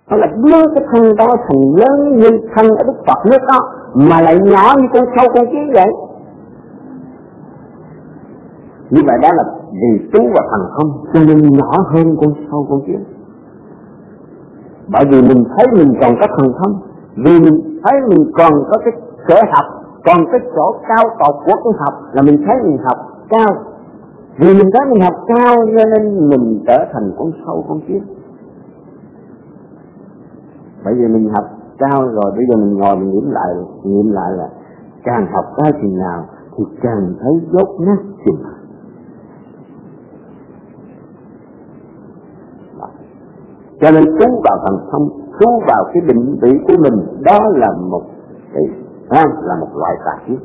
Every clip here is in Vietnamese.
Nó là biến cái thân đó thành lớn như thân ở Đức Phật nước đó, mà lại nhỏ như con sâu con kiến vậy. Như vậy đó là vì tu và thành không, cho nên nhỏ hơn con sâu con kiến. Bởi vì mình thấy mình còn có thần thông, vì mình thấy mình còn có cái sở học, còn cái chỗ cao tột của cái học là mình thấy mình học cao. Vì mình thấy mình học cao cho nên mình trở thành con sâu con kiến. Bởi vì mình học cao rồi, bây giờ mình ngồi mình nghiệm lại là càng học cao chừng nào thì càng thấy dốt nát chừng nào. Cho nên tu vào thần thông, tu vào cái định vị của mình, đó là một cái là một loại tà kiến.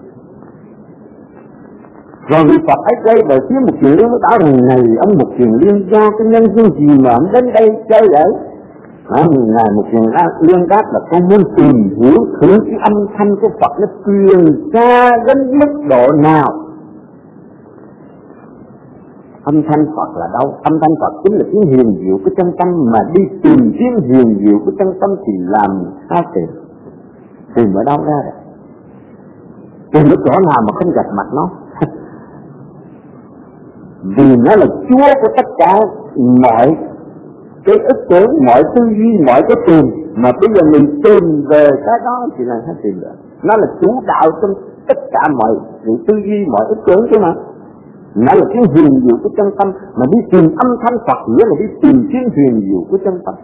Rồi vị Phật ấy quay về phía Mục Kiền Liên, nó bảo rằng này ông Mục Kiền Liên, do cái nhân duyên gì mà ông đến đây chơi vậy? Ngài Mục Kiền Liên đáp là con muốn tìm hiểu thử cái âm thanh của Phật nó truyền xa đến mức độ nào. Âm thanh Phật là đâu? Âm thanh Phật chính là tiếng hiền diệu của chân tâm, mà đi tìm tiếng hiền diệu của chân tâm thì làm sao tìm? Tìm ở đâu ra đấy? Tìm ở chỗ nào mà không gặp mặt nó? Vì nó là Chúa của tất cả mọi cái ức tưởng, mọi tư duy, mọi cái tìm. Mà bây giờ mình tìm về cái đó thì làm sao tìm được? Nó là chủ đạo trong tất cả mọi tư duy, mọi ức tưởng chứ mà. Nó là cái huyền diệu của chân tâm, mà đi tìm âm thanh Phật nghĩa là đi tìm cái huyền diệu của chân tâm.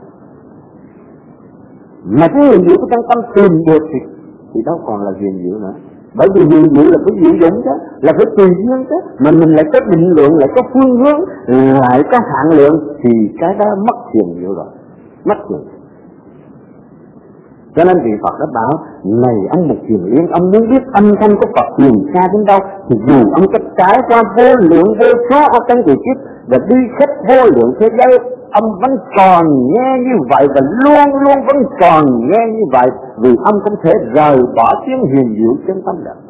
Mà cái huyền diệu của chân tâm tìm được thì đâu còn là huyền diệu nữa. Bởi vì huyền diệu là phải diệu dụng chứ, là phải tùy duyên chứ, mà mình lại có định lượng, lại có phương hướng, lại có hạn lượng, thì cái đó mất huyền diệu rồi, mất huyền. Cho nên vị Phật đã bảo, này ông Mục Kiền Liên, ông muốn biết âm thanh của Phật truyền xa đến đâu, thì dù ông có trải qua vô lượng vô số ở trong kỳ kiếp và đi khắp vô lượng thế giới, ông vẫn còn nghe như vậy và luôn luôn vẫn còn nghe như vậy, vì ông không thể rời bỏ tiếng huyền diệu chân tâm được.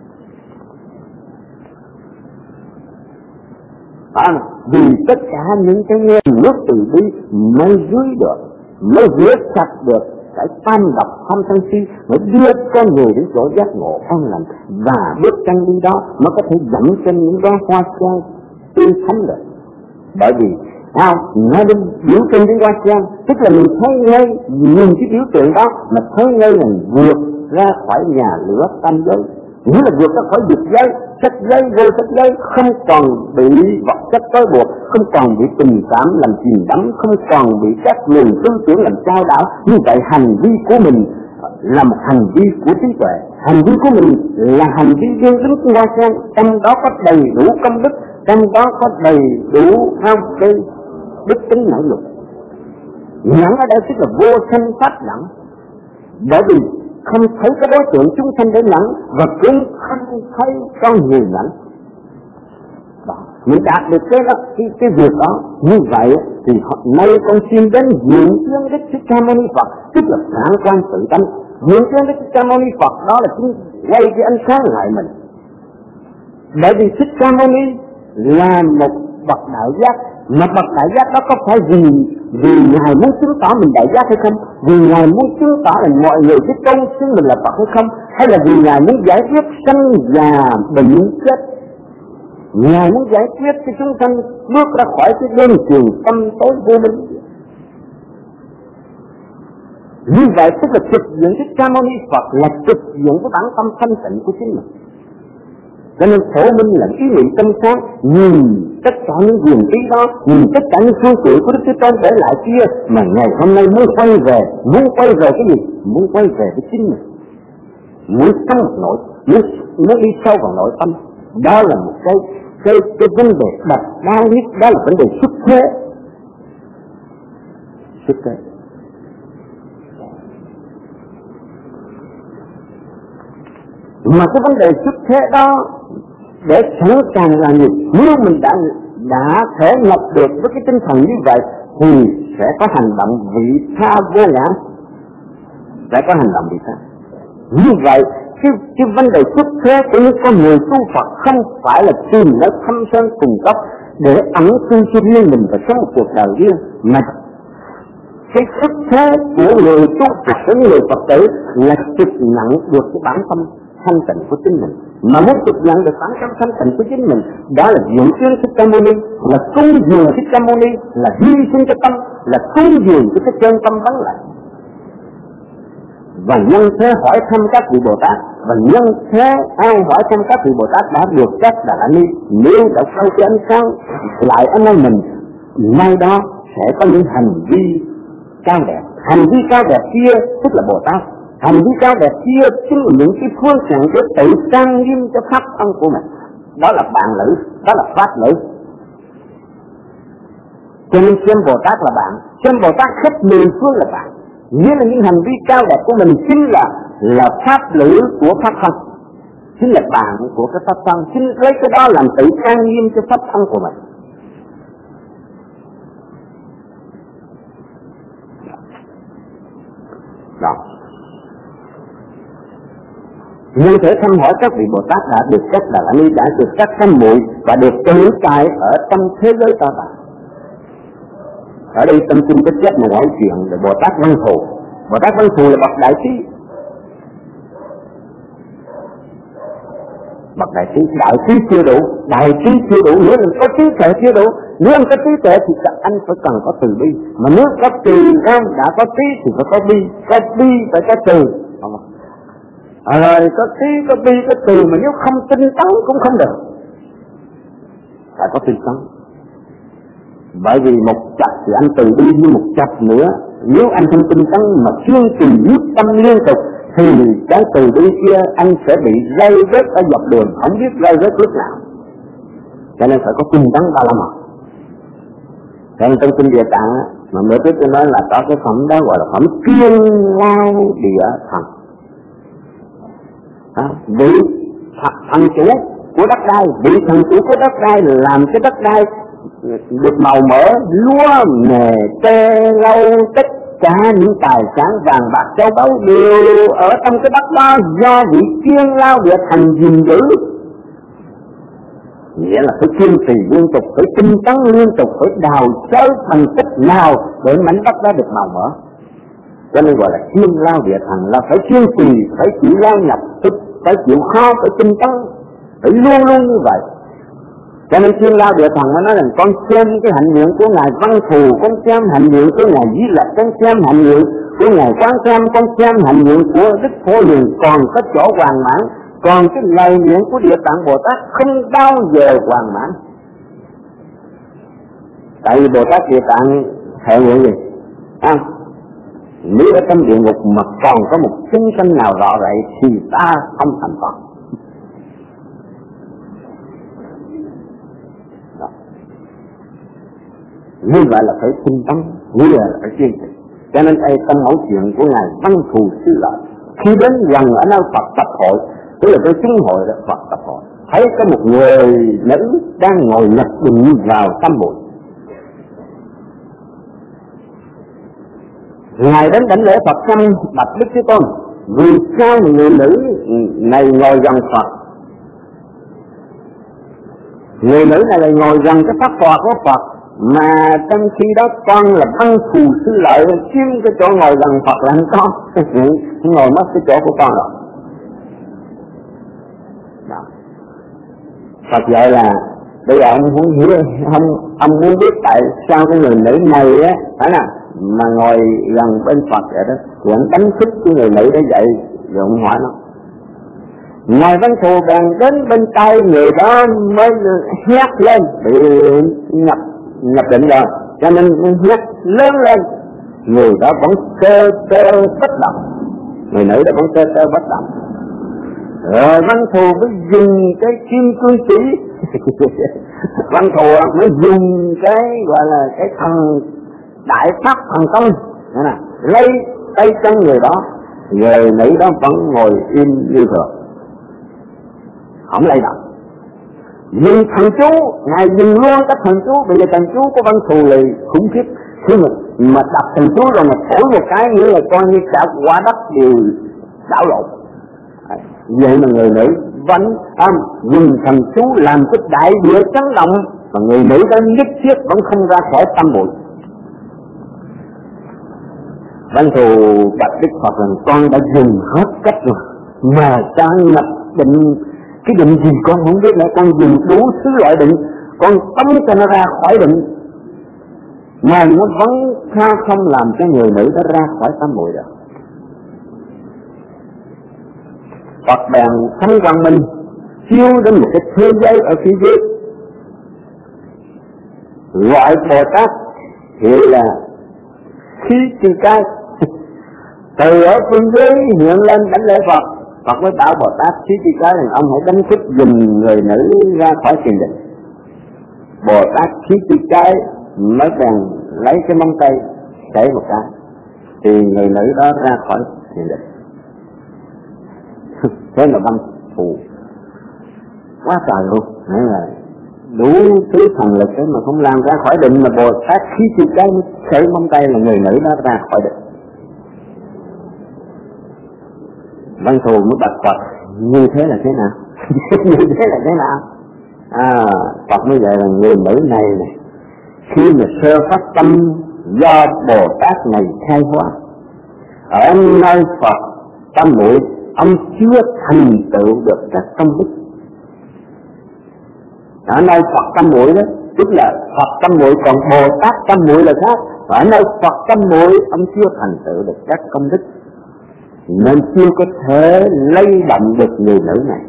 Vì tất cả những cái nghe nước từ bi mới dưới được, mới rửa sạch được cái tam độc tham sân si, mới đưa con người đến chỗ giác ngộ an lành, và bước chân đi đó nó có thể dẫn trên những đóa hoa sen tươi thắm được. Bởi vì nó đi biểu trưng đến hoa sen, tức là mình thấy ngay nhìn cái biểu tượng đó mà thấy ngay là vượt ra khỏi nhà lửa tam giới, nghĩa là vượt ra khỏi dục giới, sắc giới, vô sắc giới, không còn bị vật chất trói buộc, không còn bị tình cảm làm chìm đắm, không còn bị các luồng tư tưởng làm trao đảo. Như vậy hành vi của mình là một hành vi của trí tuệ, hành vi của mình là hành vi dương đứng của hoa sen, trong đó có đầy đủ công đức, trong đó có đầy đủ cái đức tính nảy lực. Nhẫn ở đây tức là vô sanh pháp nhẫn, bởi vì không thấy cái đối tượng chúng sanh để nhẫn, và cũng không thấy con người nhẫn. Mình đạt được cái việc đó như vậy thì nay con xin đến diện kiến Đức Thích Ca Mâu Ni Phật, tức là phản quan tự tánh. Diện kiến Đức Thích Ca Mâu Ni Phật đó là chúng quay cái ánh sáng lại mình. Bởi vì Thích Ca Mâu Ni là một bậc đại giác, mà bậc đại giác đó có phải vì Ngài muốn chứng tỏ mình đại giác hay không? Vì Ngài muốn chứng tỏ là mọi người biết tôn xưng mình là Phật hay không? Hay là vì Ngài muốn giải quyết sanh già bệnh chết? Ngài muốn giải quyết cho chúng sanh bước ra khỏi cái đêm trường tâm tối vô minh. Như vậy tức là thực hiện Thích Ca Mâu Ni Phật là thực hiện cái bản tâm thanh tịnh của chính mình. Cho nên phổ minh là ý niệm tâm sáng, nhìn tất cả những quyền ý đó, nhìn tất cả những phương tiện của Đức Thế Tôn để lại kia, mà ngày hôm nay muốn quay về cái gì? Muốn quay về với chính mình, muốn sống muốn đi sâu vào nội tâm. Đó là một cái vấn đề đặt đáng nhất, đó là vấn đề xuất thế. Mà cái vấn đề xuất thế đó để sẵn sàng là gì? Nếu mình đã thể nhập được với cái tinh thần như vậy thì sẽ có hành động vị tha vô ngã, sẽ có hành động vị tha. Như vậy cái vấn đề xuất thế của những con người tu Phật không phải là tìm nơi thâm sơn cùng cấp để ẩn cư cho riêng mình và sống một cuộc đời riêng, mà cái xuất thế của người tu học với người Phật tử là thực nhận được cái bản tâm thanh tịnh của chính mình. Mà muốn thực nhận được bản tâm thanh tịnh của chính mình, đó là dưỡng chuyên Thích Ca Mâu Ni, là cúng dường Thích Ca Mâu Ni, là hy sinh cho tâm, là cúng dường cho cái chân tâm vắng lặng. Và nhân thế hỏi thăm các vị Bồ Tát, và nhân thế ai hỏi thăm các vị Bồ Tát đã được các Đà La Ni, nếu đã sâu cho ánh sáng lại anh em mình, nay đó sẽ có những hành vi cao đẹp. Hành vi cao đẹp kia tức là Bồ Tát. Hành vi cao đẹp kia chính là những cái phương tiện để tự trang nghiêm cho pháp thân của mình. Đó là bạn lữ, đó là pháp lữ. Cho nên xem Bồ Tát là bạn, xem Bồ Tát khắp mười phương là bạn. Nghĩa là những hành vi cao đẹp của mình chính là pháp lữ của pháp thân, chính là bạn của cái pháp thân, chính lấy cái đó làm tự trang nghiêm cho pháp thân của mình. Đó. Nhưng thể thăm hỏi các vị Bồ Tát đã được các Đà La Ni, đã được các sanh muội và được tồn tại ở trong thế giới ta bà. Ở đây tâm kinh có chết một ngoại chuyện là Bồ Tát Văn Thù. Bồ Tát Văn Thù là bậc đại trí. Bậc đại trí chưa đủ, đại trí chưa đủ, nếu mình có trí tuệ chưa đủ. Nếu anh có trí tuệ thì anh phải cần có từ bi. Mà nếu có từ em đã có trí thì phải có bi phải có từ. Rồi có trí, có bi, có từ, mà nếu không tinh tấn cũng không được. Phải có tinh tấn. Bởi vì một chập thì anh từ bi như một chập nữa. Nếu anh không tinh tấn mà kiên trì quyết tâm liên tục thì cái từ bi kia anh sẽ bị dây vết ở dọc đường, không biết dây vết lúc nào. Cho nên phải có tinh tấn 35 học. Cho nên trong kinh Địa Tạng mà mới trước tôi nói là có cái phẩm đó gọi là phẩm Kiên Lao Địa Thần. Vị thần chủ của đất đai, vị thần chủ của đất đai làm cái đất đai được màu mỡ, lúa mè tre lau, tất cả những tài sản vàng bạc châu báu đều ở trong cái đất đó do vị Kiên Lao Địa Thần gìn giữ. Nghĩa là phải kiên trì liên tục, phải tinh tấn liên tục, phải đào xới thành tích nào để mảnh đất đó được màu mỡ. Cho nên gọi là Kiên Lao Địa Thần, là phải kiên trì, phải chịu lao nhập, phải chịu khó, phải tinh tấn, phải luôn luôn như vậy. Cho nên Kiên Lao Địa Thần nó nói rằng con xem cái hạnh nguyện của Ngài Văn Thù, con xem hạnh nguyện của Ngài Di Lặc, con xem hạnh nguyện của Ngài Quán Tham, con xem hạnh nguyện của Đức Phổ Hiền, còn có chỗ hoàn mãn. Còn cái lời nguyện của Địa Tạng Bồ Tát không bao giờ hoàn mãn. Tại vì Bồ Tát Địa Tạng thệ nguyện gì? Nếu ở trong địa ngục mà còn có một chúng sanh nào rõ vậy thì ta không thành Phật. Như vậy là phải tinh tấn, như vậy là phải kiên trì. Cho nên đây trong mẫu chuyện của Ngài Văn Thù Sư Lợi, khi đến gần ở nơi Phật tập hội, tức là cái chúng hội đó, Phật tập hội, thấy có một người nữ đang ngồi nhập định vào tâm bụi. Ngài đến đảnh lễ Phật xong bạch Đức Thế Tôn, vì sao người nữ này ngồi gần Phật? Người nữ này lại ngồi gần cái pháp tòa của Phật, mà trong khi đó con là Văn Thù Sư Lợi chiếm cái chỗ ngồi gần Phật là anh con ngồi mất cái chỗ của con rồi. Phật dạy là bây giờ ông muốn hiểu, ông muốn biết tại sao cái người nữ này á, phải nào mà ngồi gần bên Phật vậy đó, thì ông đánh thức cái người nữ đó dậy, rồi ông hỏi nó. Ngài Văn Thù bèn đến bên tay người đó mới hét lên, bị nhập định rồi, cho nên hét lớn lên. Người đó vẫn cơ bất động, người nữ đó vẫn cơ bất động. Rồi Văn Thù mới dùng cái kim cương chỉ Văn Thù mới dùng cái gọi là cái thần đại pháp thần công lấy tay chân người đó, người nữ đó vẫn ngồi im như thường, không lay động. Dùng thần chú, Ngài dùng luôn các thần chú. Bây giờ thần chú của Văn Thù là khủng khiếp. Khi mà đọc thần chú rồi mà thổi một cái nghĩa là coi như cả quả đất đều đảo lộn. Vậy mà người nữ vẫn dùng thần chú làm cái đại địa chấn động, mà người nữ đó nhất thiết vẫn không ra khỏi tâm bụi. Văn thù bạch Đức Phật rằng con đã dùng hết cách rồi, mà con nhập định, cái định gì con không biết nữa, con dùng đủ thứ loại định, con tống cho nó ra khỏi định, mà nó vẫn không làm cho người nữ đó ra khỏi tam muội được. Phật bèn thánh quang minh chiếu đến một cái thế giới ở phía dưới, gọi Bồ Tát hiệu là khí chư cái. Từ ở phương dưới hiện lên đánh lễ Phật, Phật mới bảo Bồ Tát khí chư cái rằng ông hãy đánh thức dùm người nữ ra khỏi thiền định. Bồ Tát khí chư cái mới bèn lấy cái móng tay đẩy một cái, thì người nữ đó ra khỏi thiền định. Thế là văn thù quá trời luôn, nghĩa là đủ thứ thần lực ấy mà không làm ra khỏi định, mà Bồ Tát khí chư cái khởi móng tay là người nữ đó ra khỏi định. Văn thù mới bạch Phật như thế là thế nào? Như thế là thế nào? Phật mới dạy là người nữ này khi mà sơ phát tâm do Bồ Tát này khai hóa, ở nơi Phật tam muội ông chưa thành tựu được các công đức. Ở nơi Phật tam muội đó, tức là Phật tam muội, còn Bồ Tát tam muội là khác. Ở nơi Phật tam muội ông chưa thành tựu được các công đức, nên chưa có thể lay động được người nữ này.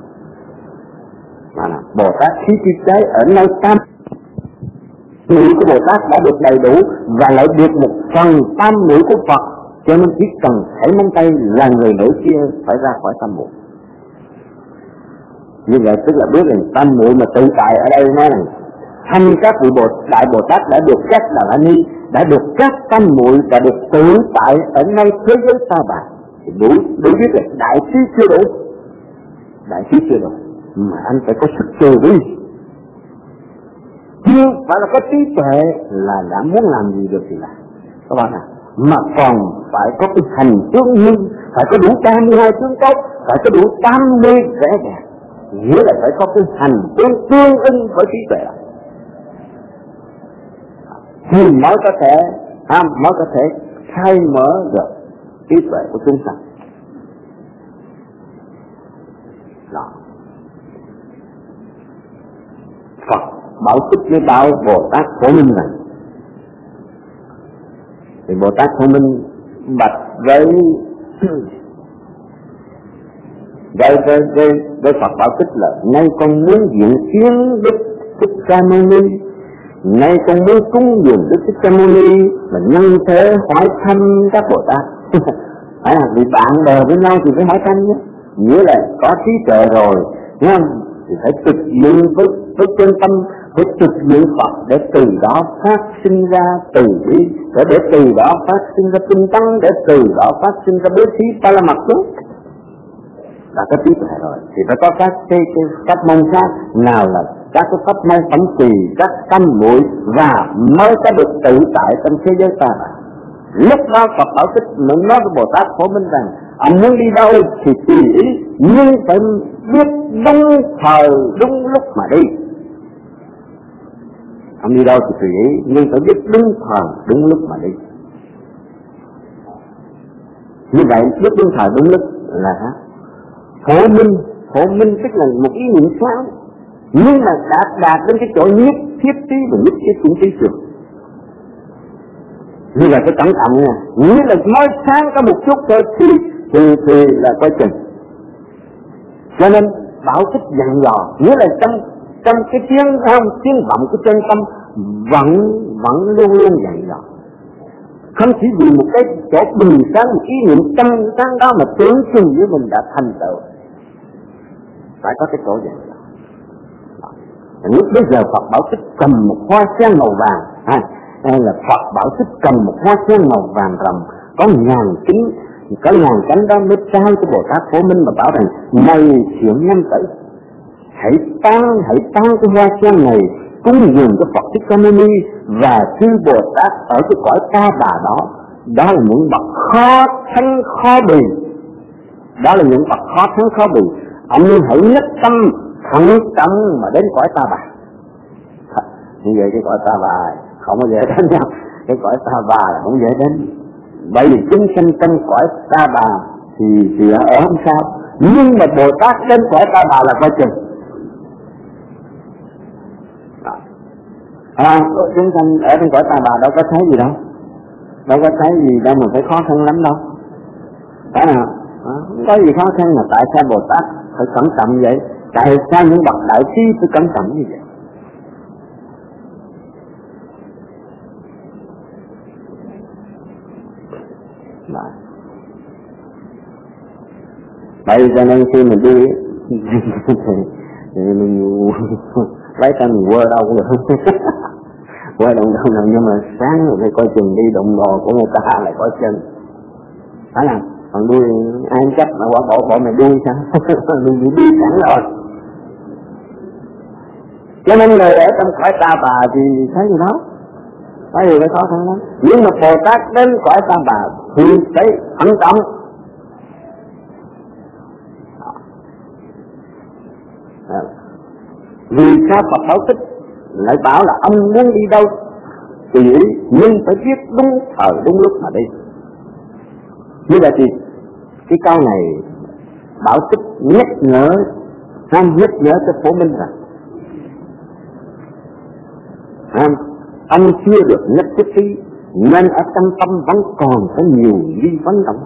Mà Bồ Tát khí chư cái ở nơi tam muội của Bồ Tát đã được đầy đủ, và lại được một phần tam muội của Phật, cho nên chỉ cần khẩy móng tay là người nữ kia phải ra khỏi tam muội. Như vậy tức là biết rằng tam muội mà tự tại ở đây nói rằng thanh các vị đại Bồ Tát đã được các Đà La Ni, đã được các tam muội và được tự tại ở ngay thế giới ta bà, thì đủ biết là đại trí chưa đủ, đại trí chưa đủ, mà anh phải có sức từ bi, chưa phải là có trí tuệ là đã muốn làm gì được thì làm các bạn ạ, mà còn phải có cái hành tướng nhân, phải có đủ 32 tướng tốt, phải có đủ 80 vẻ đẹp, nghĩa là phải có cái hành tướng tương ứng với trí tuệ, thì mới có thể khai mở được trí tuệ của chúng sanh. Đó. Phật bảo tích với bảo Bồ Tát Phổ Minh này, thì Bồ Tát Phổ Minh bạch với Phật bảo tích là nay con muốn diện kiến Đức Thích Ca Mâu Ni, nay con muốn cúng dường Đức Thích Ca Mâu Ni mà nhân thế hỏi thăm các Bồ Tát. Phải là vì bạn bè với nhau thì phải hỏi thăm nhé, nghĩa là có trí tuệ rồi, đúng không? Thì phải thực hiện với chân tâm, phải thực hiện Phật để từ đó phát sinh ra từ bi, để từ đó phát sinh ra tinh tấn, để từ đó phát sinh ra bố thí ta là mặt tốt. Đã có trí tuệ rồi thì phải có các cái pháp môn khác, nào là các cái pháp môn phẩm trì, các tâm muội, và mới có được tự tại trong thế giới ta. Lúc đó Phật bảo tích nói với Bồ Tát Phổ Minh rằng ông muốn đi đâu thì tùy ý, nhưng phải biết đúng thời đúng lúc mà đi. Ông đi đâu thì tùy ý, nhưng phải biết đúng thời đúng lúc mà đi. Như vậy biết đúng thời đúng lúc là Phổ Minh tức là một ý niệm sáng, nhưng mà đạt đến cái chỗ nhất thiết trí và nhất thiết cũng trí trường. Như là cái cẩn thận nha, nghĩa là mới sáng có một chút thôi thì là coi chừng. Cho nên bảo tích dặn dò, nghĩa là trong cái tiếng vọng của chân tâm vẫn luôn luôn dặn dò. Không chỉ vì một cái chỗ bình sáng, một ý niệm trong sáng đó mà tưởng chừng với mình đã thành tựu, phải có cái chỗ dặn dò. Lúc bây giờ Phật bảo tích cầm một hoa sen màu vàng, hay là Phật bảo tích cầm một hoa sen màu vàng rồng, có ngàn cánh đó mới trao cho Bồ Tát Phổ Minh mà bảo rằng này thiện nam tử, hãy tăng cái hoa sen này cúng dường cho Phật Thích Ca Mâu Ni và chư Bồ Tát ở cái cõi ta bà đó. Đó là những bậc khó thắng khó bì, đó là những bậc khó thắng khó bì. Ông nên hãy nhất tâm thẳng tâm mà đến cõi ta bà. Như vậy cái cõi ta bà không có dễ đến nhau, cái cõi ta bà là không dễ đến. Vậy thì chúng sanh trong cõi Ta Bà thì ở không sao, nhưng mà Bồ Tát đến cõi Ta Bà là coi chừng. Chúng sanh ở trong cõi Ta Bà đâu có thấy gì đâu, đâu có thấy gì đâu mà phải khó khăn lắm đâu, phải nào? Không có gì khó khăn, mà tại sao Bồ Tát phải cẩn trọng vậy? Tại sao những bậc đại trí phải cẩn trọng như vậy? Vậy cho nên khi mình đi thì mình lấy tay mình quơ đâu cũng được. Quơ đâu nhưng mà sáng rồi phải coi chừng đi đụng đồ của người ta lại coi chừng, phải không? Còn đuôi ai chấp mà bỏ mày đuôi sao? Mình bị biết sẵn rồi. Cho nên người ở trong cõi Ta Bà thì thấy gì đó, có gì phải khó khăn lắm. Nhưng mà Bồ Tát đến cõi Ta Bà thì phải thận trọng. Vì sao Phật Bảo Tích lại bảo là ông muốn đi đâu tùy ý, nhưng phải biết đúng thời đúng lúc mà đi. Như vậy thì cái câu này Bảo Tích nhắc nhở cho Phổ Minh rằng ông chưa được nhất thiết trí, nên ở trong tâm vẫn còn có nhiều nghi vấn động.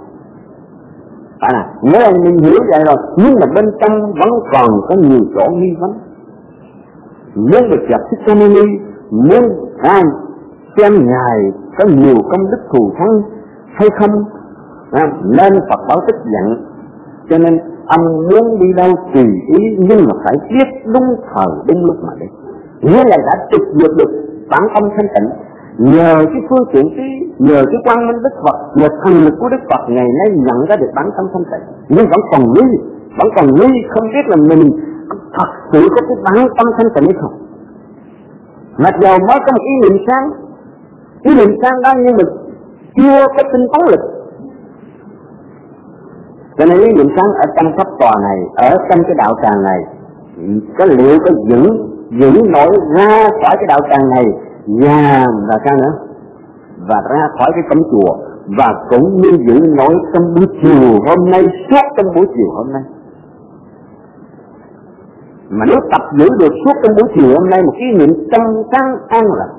Nếu anh mình hiểu vậy rồi, nhưng mà bên trong vẫn còn có nhiều chỗ nghi vấn. Muốn được gặp Thích Ca Mâu Ni, muốn xem Ngài có nhiều công đức thù thắng hay không, nên Phật Bảo Tích dặn. Cho nên ông muốn đi đâu tùy ý, nhưng mà phải biết đúng thời đúng lúc mà đi. Nghĩa là đã trực vượt được bản tâm thanh tịnh, nhờ cái phương tiện nhờ cái quang minh Đức Phật, nhờ thần lực của Đức Phật, ngày nay nhận ra được bản tâm thanh tịnh, nhưng vẫn còn nghi, không biết là mình thật sự có cái bản tâm thanh tịnh hay không. Mặc dù mới có một ý niệm sáng đó, nhưng mà chưa có tinh tấn lực. Cho nên ý niệm sáng ở trong pháp tòa này, ở trong cái đạo tràng này, có liệu có giữ nổi ra khỏi cái đạo tràng này và sao nữa, và ra khỏi cái cổng chùa, và cũng như giữ nổi trong buổi chiều hôm nay, suốt trong buổi chiều hôm nay. Mà nếu tập giữ được suốt trong buổi chiều hôm nay một ý niệm trong sáng an lành,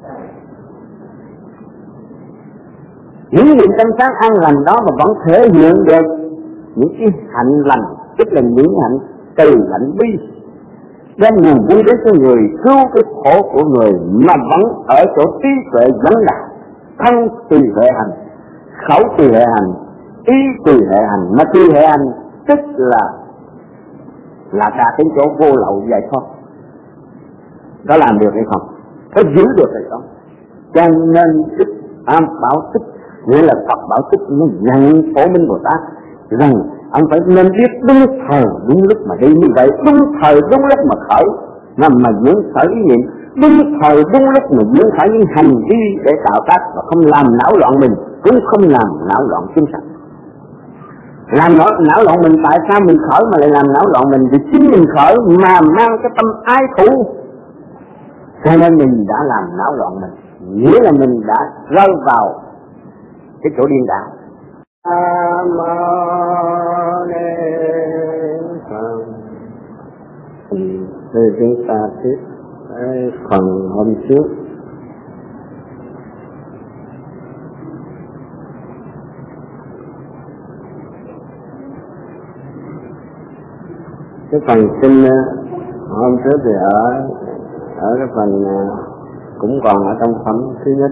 những niệm trong sáng an lành đó mà vẫn thể hiện được những cái hạnh lành, tức là những hạnh từ hạnh bi, đem niềm vui đến cho người, cứu cái khổ của người, mà vẫn ở chỗ trí tuệ vấn đạt, thân tùy hệ hành, khẩu tùy hệ hành, ý tùy hệ hành. Mà tùy hệ hành tức là đạt đến chỗ vô lậu giải thoát. Có làm được hay không? Có giữ được hay không? Cho nên Bảo Tích, nghĩa là Phật Bảo Tích nó dặn Phổ Minh Bồ Tát rằng ông phải nên biết đúng thời đúng lúc mà đi. Như vậy đúng thời đúng lúc mà khởi, mà dưỡng khởi ý niệm, đúng thời đúng lúc mà dưỡng khởi những hành vi để tạo tác, và không làm não loạn mình, cũng không làm não loạn chúng sanh. Làm não loạn mình, tại sao mình khởi mà lại làm não loạn mình? Vì chính mình khởi mà mang cái tâm ái thù, cho nên mình đã làm não loạn mình, nghĩa là mình đã rơi vào cái chỗ điên đảo. Thì chúng ta tiếp phần hôm trước. Cái phần kinh hôm trước thì ở cái phần cũng còn ở trong phẩm thứ nhất.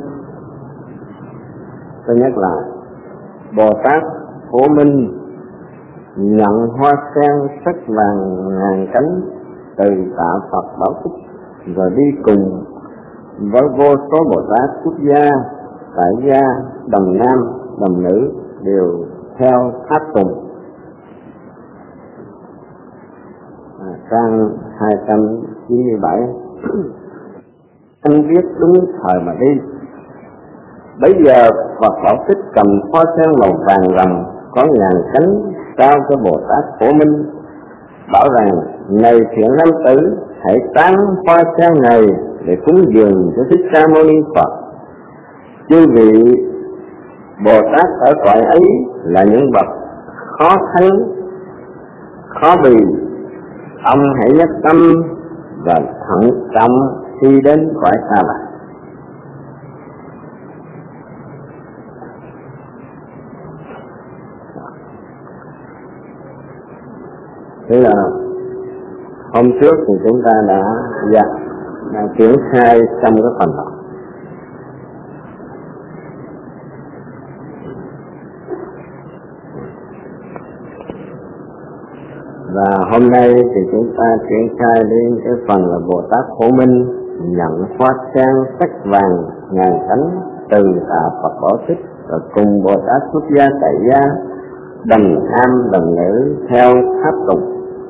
Thứ nhất là Bồ Tát Phổ Minh nhận hoa sen sắc vàng ngàn cánh từ tạ Phật Bảo Tích, rồi đi cùng với vô số Bồ Tát xuất gia, tại gia, đồng nam, đồng nữ đều theo tháp tùng. Trang 297. Anh viết đúng thời mà đi. Bây giờ Phật Bảo Tích cầm hoa sen màu vàng ròng có ngàn cánh trao cho Bồ Tát Phổ Minh, bảo rằng: này thiện nam tử, hãy tán hoa sen này để cúng dường cho Thích Ca Mâu Ni Phật. Chư vị Bồ Tát ở cõi ấy là những bậc khó thắng, khó bì. Ông hãy nhất tâm và thận trọng khi đến cõi xa lạ. Thế là hôm trước thì chúng ta đã triển khai trong cái phần đó. Và hôm nay thì chúng ta triển khai đến cái phần là Bồ Tát Phổ Minh nhận hoa sen sắc vàng ngàn cánh từ tạ Phật Bảo Thích, và cùng Bồ Tát xuất gia tại gia đồng nam đồng nữ theo tháp tùng.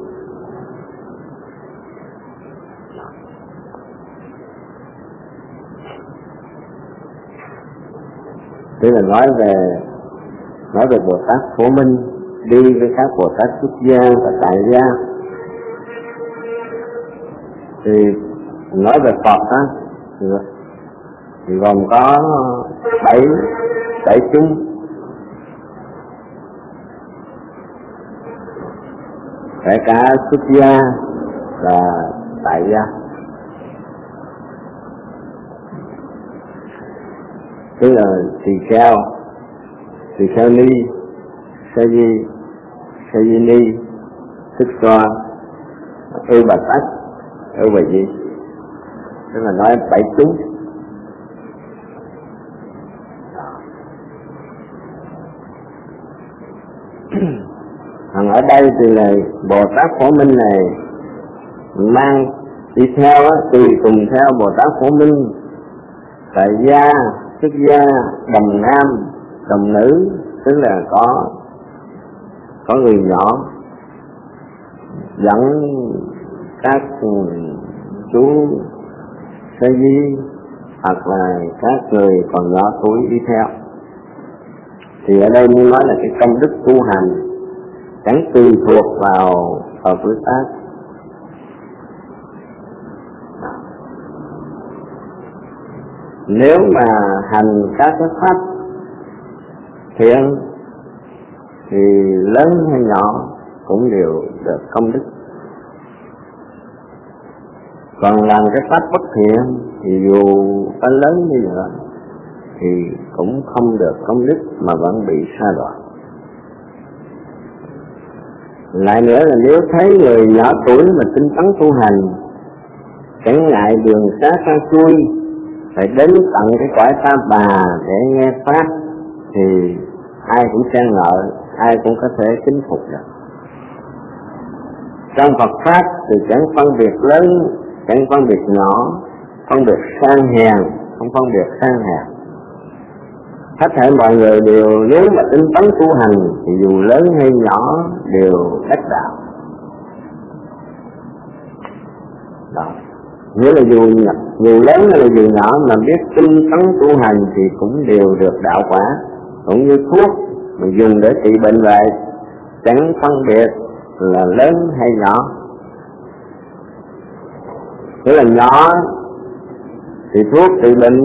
Tức là nói về Bồ Tát Phổ Minh đi với các Bồ Tát xuất gia và tại gia. Thì nói về Phật á thì gồm có bảy chúng. Kể cả xuất gia và tại gia. Tức là tỳ kheo ni, sa di ni, thức xoa, ưu bà tát, ưu bà di. Tức là nói 7 chúng. Còn ở đây thì là Bồ Tát Phổ Minh này mang đi theo tùy cùng theo Bồ Tát Phổ Minh tại gia, xuất gia, đồng nam, đồng nữ, tức là có người nhỏ dẫn các chú sa di hoặc là các người còn nhỏ tuổi đi theo. Thì ở đây muốn nói là cái công đức tu hành chẳng tùy thuộc vào Phật Tác. Nếu mà hành các cái pháp thiện thì lớn hay nhỏ cũng đều được công đức. Còn làm cái pháp bất thiện thì dù có lớn như vậy thì cũng không được công đức mà vẫn bị sa đọa. Lại nữa là nếu thấy người nhỏ tuổi mà tinh tấn tu hành, chẳng ngại đường xá xa xôi, phải đến tận cái cõi Ta Bà để nghe pháp, thì ai cũng khen ngợi, ai cũng có thể kính phục được. Trong Phật pháp thì chẳng phân biệt lớn, chẳng phân biệt nhỏ, phân biệt sang hèn, không phân biệt sang hèn. Hết thảy mọi người đều nếu mà tinh tấn tu hành thì dù lớn hay nhỏ đều đắc đạo. Đó. Nghĩa là dù lớn hay là dù nhỏ mà biết tinh tấn tu hành thì cũng đều được đạo quả. Cũng như thuốc mà dùng để trị bệnh vậy, chẳng phân biệt là lớn hay nhỏ. Nghĩa là nhỏ thì thuốc trị bệnh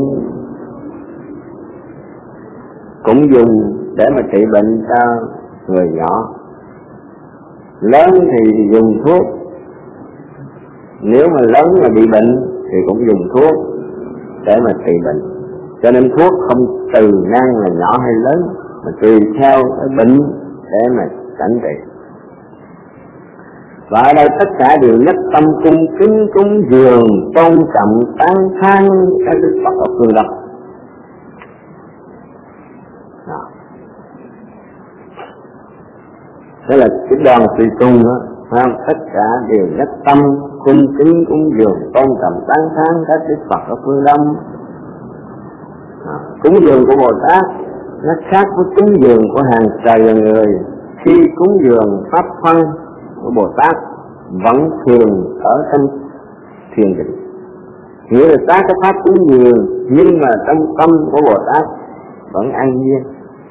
cũng dùng để mà trị bệnh cho người nhỏ. Lớn thì dùng thuốc, nếu mà lớn mà bị bệnh thì cũng dùng thuốc để mà trị bệnh. Cho nên thuốc không từ ngang là nhỏ hay lớn, mà tùy theo cái bệnh để mà cảnh trị. Và ở đây tất cả đều nhất tâm cung kính cúng dường, tôn trọng tán thán các đức Phật ở phương Đông. Thế là cái đoàn tùy tùng đó, tất cả đều nhất tâm cung kính cúng dường, tôn trọng tán thán các đức Phật ở phương Đông. Cúng dường của Bồ Tát nó khác với cúng dường của hàng trời và người. Khi cúng dường pháp thân của Bồ Tát vẫn thường ở trong thiền định, nghĩa là các cái pháp cúng dường nhưng mà trong tâm của Bồ Tát vẫn an nhiên.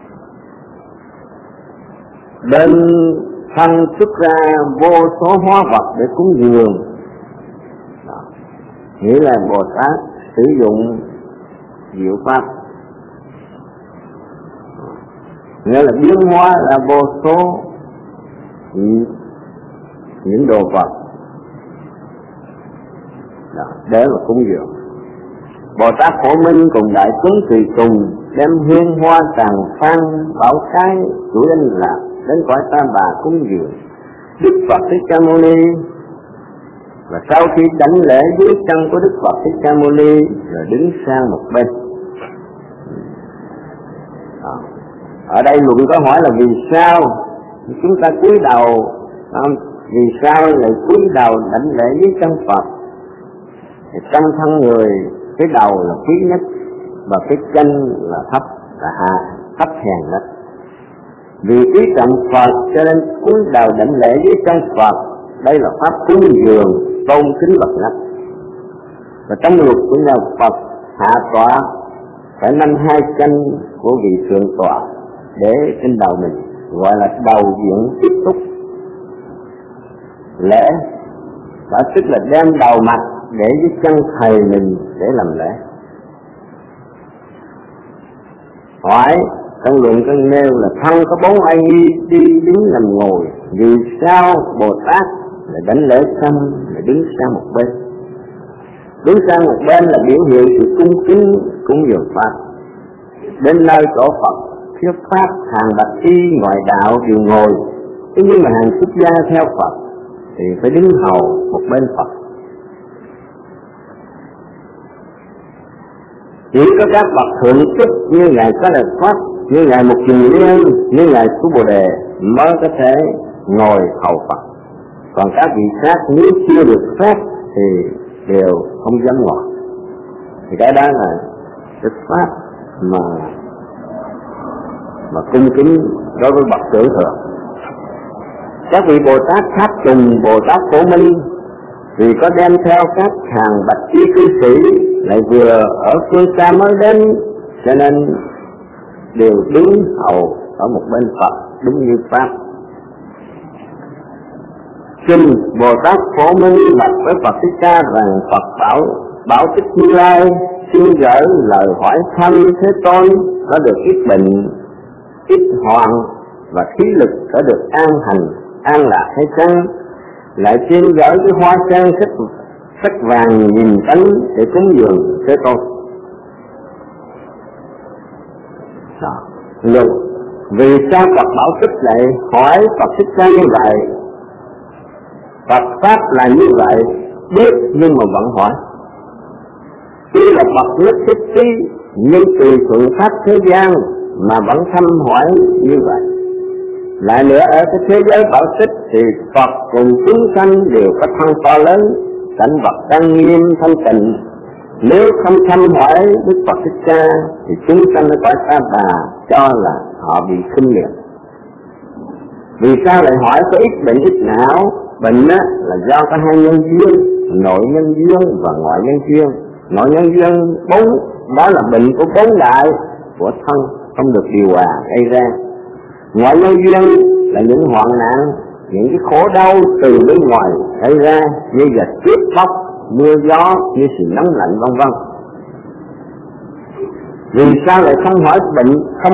Bên thân xuất ra vô số hóa vật để cúng dường, nghĩa là Bồ Tát sử dụng diệu pháp nghĩa là biến hóa ra vô số những đồ vật để mà cúng dường. Bồ Tát Phổ Minh cùng đại chúng tùy tùng đem hương hoa tràng phan bảo cái chủ danh lạc đến cõi Tam Bà cúng dường Đức Phật Thích Ca Mâu Ni. Và sau khi đảnh lễ dưới chân của Đức Phật Thích Ca Mâu Ni rồi đứng sang một bên. Ở đây luận có hỏi là vì sao chúng ta cúi đầu, vì sao lại cúi đầu đảnh lễ dưới chân Phật? Thì trong thân người cái đầu là quý nhất và cái chân là thấp, là thấp hèn nhất. Vì quý trọng Phật cho nên cúi đầu đảnh lễ dưới chân Phật. Đây là pháp cúng dường tôn kính bậc nhất. Và trong luật của nhà Phật, hạ tọa phải nâng hai chân của vị thượng tọa để trên đầu mình, gọi là đầu diện tiếp xúc lễ, đó tức là đem đầu mặt để dưới chân thầy mình để làm lễ. Hỏi trong luận có nêu là thân có bốn ai nghi đi đứng nằm ngồi, vì sao Bồ Tát lại đánh lễ xong lại đứng sang một bên? Đứng sang một bên là biểu hiện sự cung kính cúng dường Pháp. Đến nơi chỗ Phật thuyết pháp, hàng bạch y ngoại đạo đều ngồi, thế nhưng mà hàng xuất gia theo Phật thì phải đứng hầu một bên Phật. Chỉ có các bậc thượng chức như ngài Có Đà Pháp, như ngài Mục Kiền Liên, như ngài Xu Bồ Đề mới có thể ngồi hầu Phật. Còn các vị khác nếu chưa được phép thì đều không dám ngồi. Thì cái đó là cái pháp mà cung kính đối với bậc trưởng thượng. Các vị Bồ Tát khác cùng Bồ Tát Phổ Minh vì có đem theo các hàng bạch y cư sĩ lại vừa ở phương xa mới đến, cho nên đều đứng hầu ở một bên Phật đúng như pháp. Xin Bồ Tát Phổ Minh bạch với Phật Thích Ca rằng Phật bảo Tích Như Lai xin gửi lời hỏi thăm Thế Tôn có được ít bệnh, ít hoạn và khí lực có được an hành, an lạc hay chăng? Lại xin gửi cái hoa sen sắc vàng nghìn tấn để cúng dường Thế Tôn. Luận vì sao Phật Bảo Tích lại hỏi Phật Thích Ca như vậy? Phật pháp là như vậy, biết nhưng mà vẫn hỏi. Tuy là bậc nhất thiết trí nhưng tùy thuận pháp thế gian mà vẫn thăm hỏi như vậy. Lại nữa ở cái thế giới Bảo Tích thì Phật cùng chúng sanh đều có thân to lớn, cảnh vật trang nghiêm thanh tịnh. Nếu không thăm hỏi Đức Phật Thích Ca thì chúng sanh ở cõi Ta Bà cho là họ bị khinh miệt. Vì sao lại hỏi có ít bệnh ít não? Bệnh á, là do có hai nhân duyên, nội nhân duyên và ngoại nhân duyên. Nội nhân duyên 4, đó là bệnh của 4 đại của thân không được điều hòa gây ra. Ngoại nhân duyên là những hoạn nạn, những cái khổ đau từ bên ngoài gây ra như là cướp bóc, mưa gió, như sự nóng lạnh vân vân. Vì sao lại không hỏi bệnh,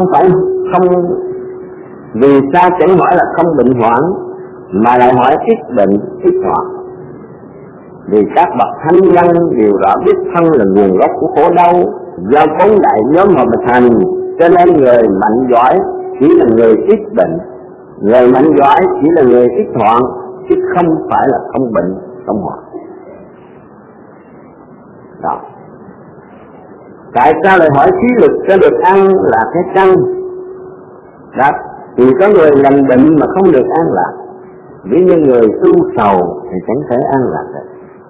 vì sao chẳng hỏi là không bệnh hoạn mà lại hỏi ít bệnh ít hoạn? Vì các bậc thánh nhân đều rõ biết thân là nguồn gốc của khổ đau, do 4 đại nhóm mà thành, cho nên người mạnh giỏi chỉ là người ít bệnh, người mạnh giỏi chỉ là người ít hoạn, chứ không phải là không bệnh không hoạn. Đó. Tại sao lại hỏi khí lực cho được ăn là cái căn? Đó. Vì có người lành bệnh mà không được an lạc, ví như người ưu sầu thì chẳng thể an lạc được.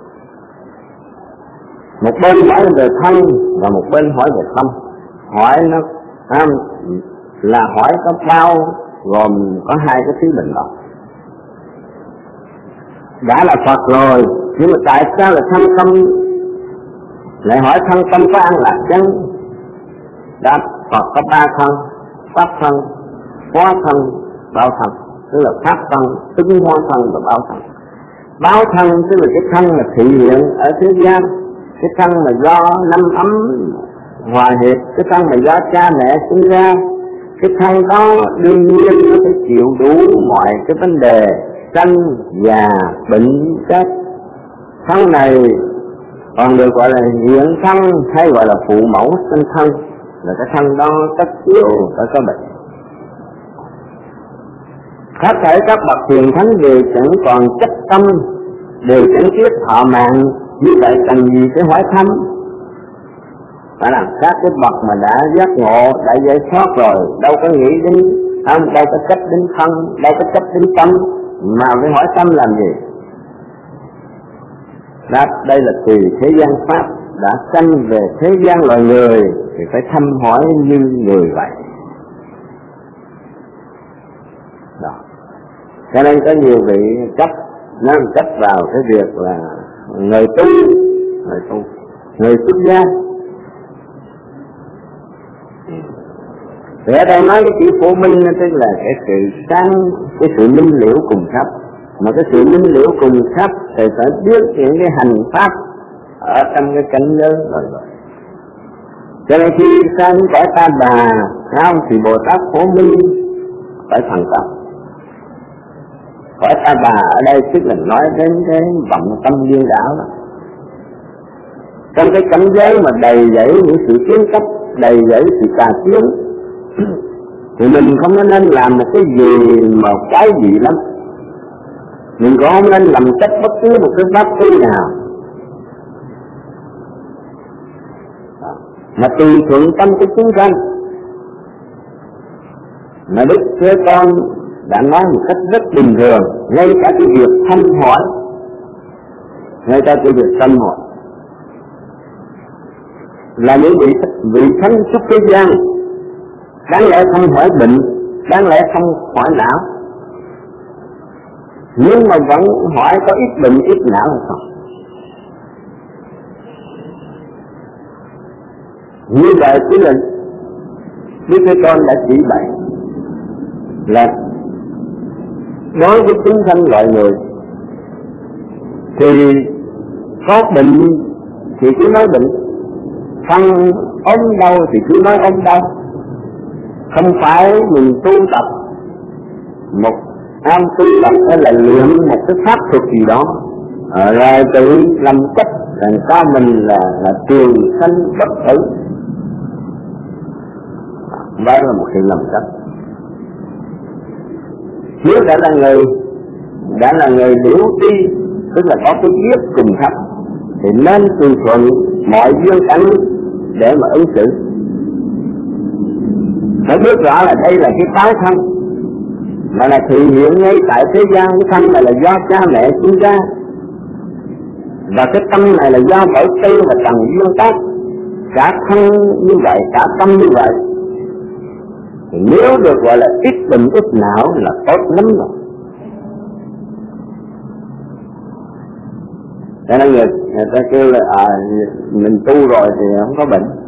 Một bên hỏi về thân và một bên hỏi về tâm. Hỏi nó là hỏi có bao gồm có 2 cái thứ bình luận. Đã là Phật rồi, nhưng mà tại sao là thân tâm lại hỏi thân tâm có an lạc chăng? Đã Phật có 3 thân: pháp thân, hóa thân, báo thân. Tức là pháp thân, tướng hóa thân và báo thân. Báo thân tức là cái thân là thị hiện ở thế gian, cái thân mà do năm ấm hòa hiệp, cái thân mà do cha mẹ sinh ra, cái thân đó đương nhiên nó phải chịu đủ mọi cái vấn đề sanh già bệnh chết. Thân này còn được gọi là hiện thân hay gọi là phụ mẫu sinh thân, là cái thân đó tất yếu phải có bệnh. Hết thảy các bậc hiền thánh đều chẳng còn chất tâm, đều chẳng tiếc thọ mạng, như vậy cần gì phải hỏi thăm. Phải làm các cái bậc mà đã giác ngộ, đã giải thoát rồi, đâu có nghĩ đến đâu có chấp đến thân, đâu có chấp đến tâm, mà phải hỏi tâm làm gì? Đáp đây là tùy thế gian pháp, đã sanh về thế gian loài người thì phải thăm hỏi như người vậy. Đó. Cho nên có nhiều vị chấp vào cái việc là người tu, người xuất gia. Thì ở đây nói cái chữ phổ minh tức là cái sự sáng, cái sự minh liễu cùng khắp. Mà cái sự minh liễu cùng khắp thì phải biết những cái hành pháp ở trong cái cảnh giới rồi. Cho nên khi sang cõi Ta Bà không thì Bồ Tát phổ minh phải thành tâm. Cõi Ta Bà ở đây tức là nói đến cái vọng tâm điên đảo đó. Trong cái cảnh giới mà đầy dẫy những sự kiến cấp, đầy dẫy sự tà kiến, thì mình không nên làm một cái gì mà quái dị lắm. Mình cũng không nên làm trách bất cứ một cái pháp tu nào, mà tùy thuận tâm của chúng sanh. Mà Đức Thế Tôn đã nói một cách rất bình thường, ngay cả cái việc thăm hỏi, là những vị thánh xuất thế gian, đáng lẽ không hỏi bệnh, đáng lẽ không hỏi não, nhưng mà vẫn hỏi có ít bệnh ít não hay không. Như vậy chỉ là Đức Thế Tôn đã chỉ bày là đối với chúng sanh loại người thì có bệnh thì cứ nói bệnh, thân ốm đau thì cứ nói ốm đau. Không phải mình tu tập một tu tập hay là luyện một cái pháp thuật gì đó rồi tự làm cách làm sao mình là trường sanh bất tử. Đó là một sự lầm cách. Nếu đã là người liễu tri, tức là có cái biết cùng khắp, thì nên tùy thuận mọi duyên cảnh để mà ứng xử. Phải biết rõ là đây là cái tái thân, mà là thị hiện ngay tại thế gian. Cái thân này là do cha mẹ sinh ra, và cái tâm này là do bởi tư và tầng duyên tác. Cả thân như vậy, cả tâm như vậy, thì nếu được gọi là ít bệnh ít não là tốt lắm rồi. Cho nên người ta kêu là mình tu rồi thì không có bệnh.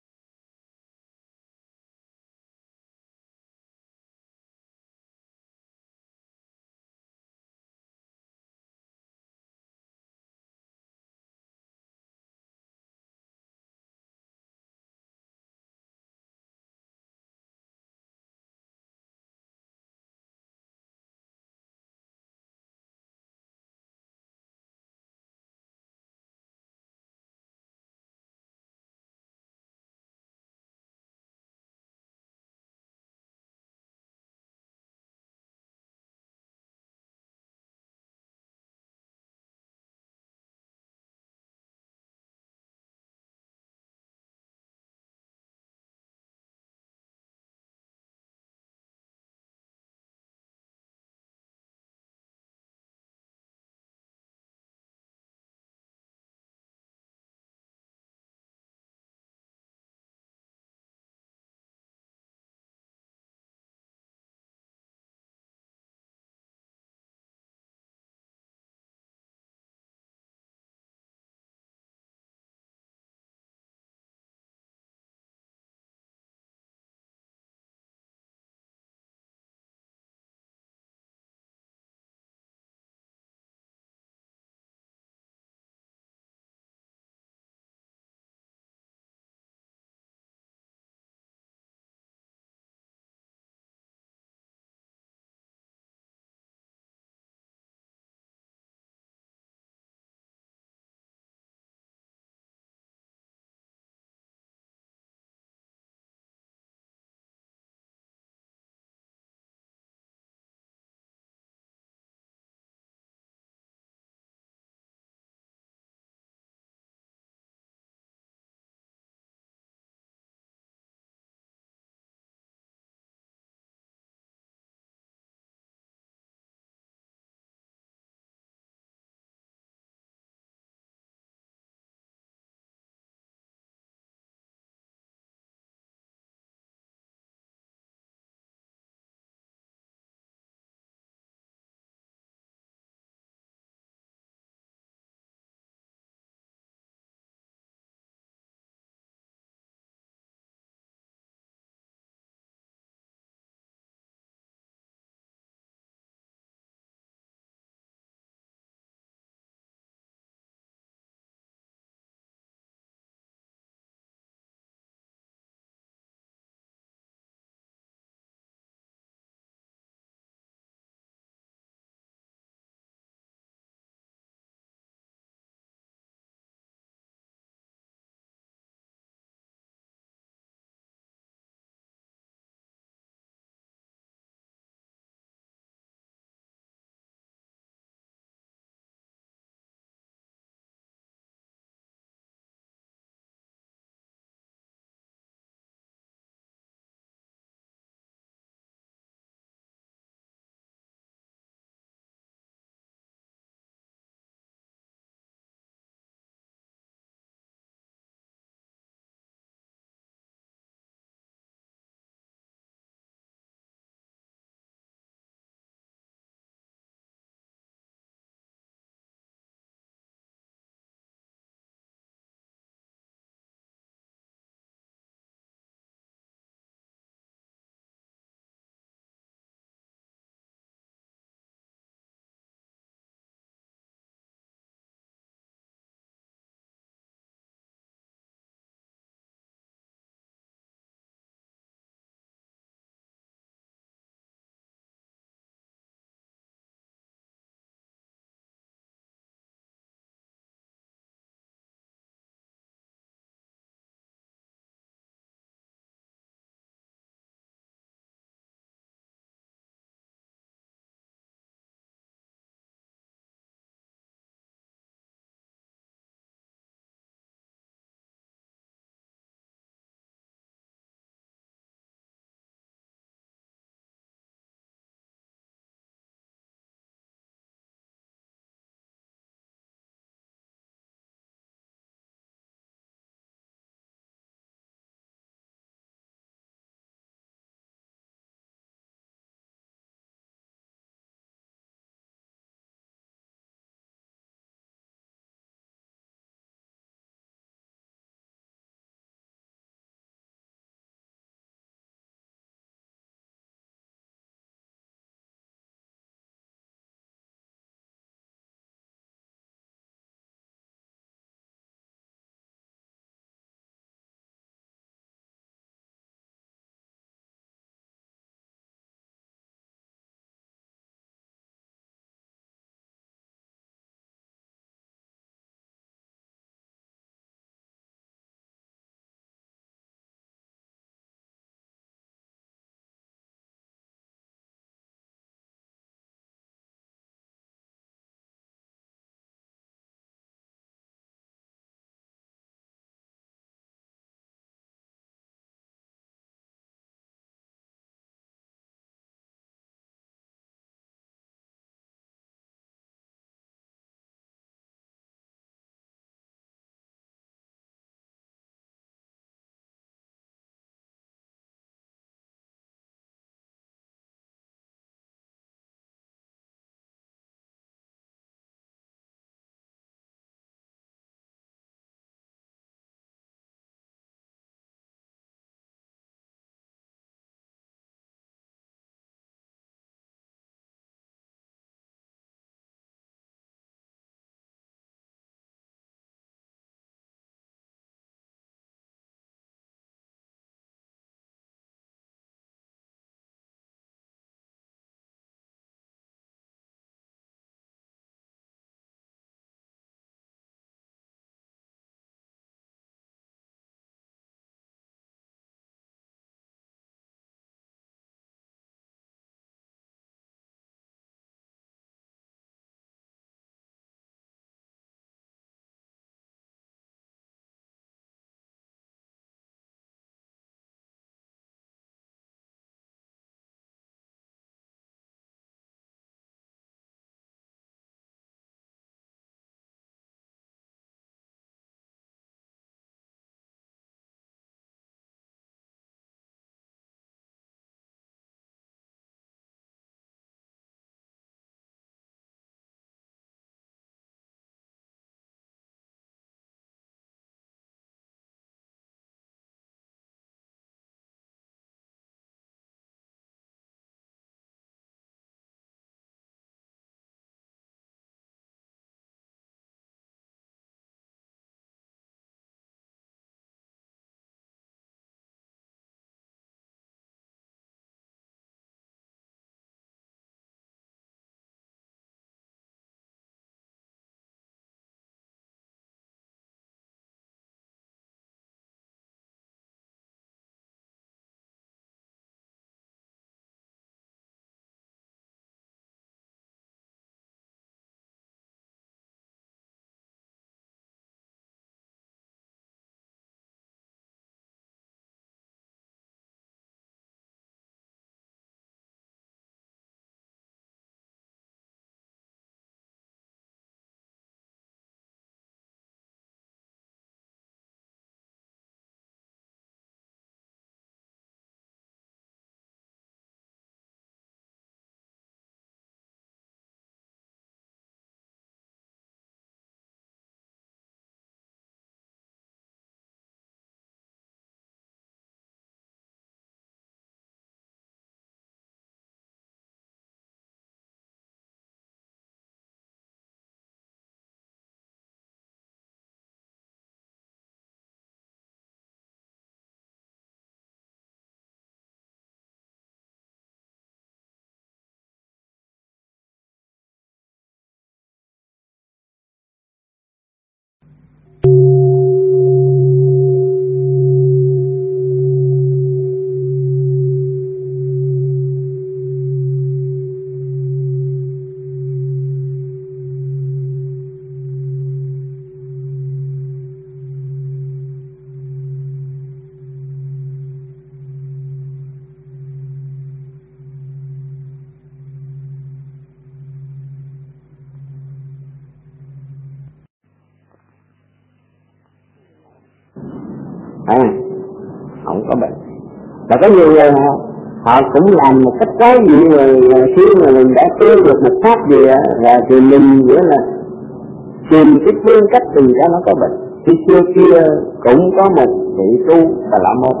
Không có bệnh. Và có nhiều người họ cũng làm một cách quái dị, rồi khi mà mình đã tiêu được một pháp gì là thì mình nghĩa là tìm cái phương cách tìm ra nó có bệnh. Khi xưa kia cũng có một vị tu Bà La Môn,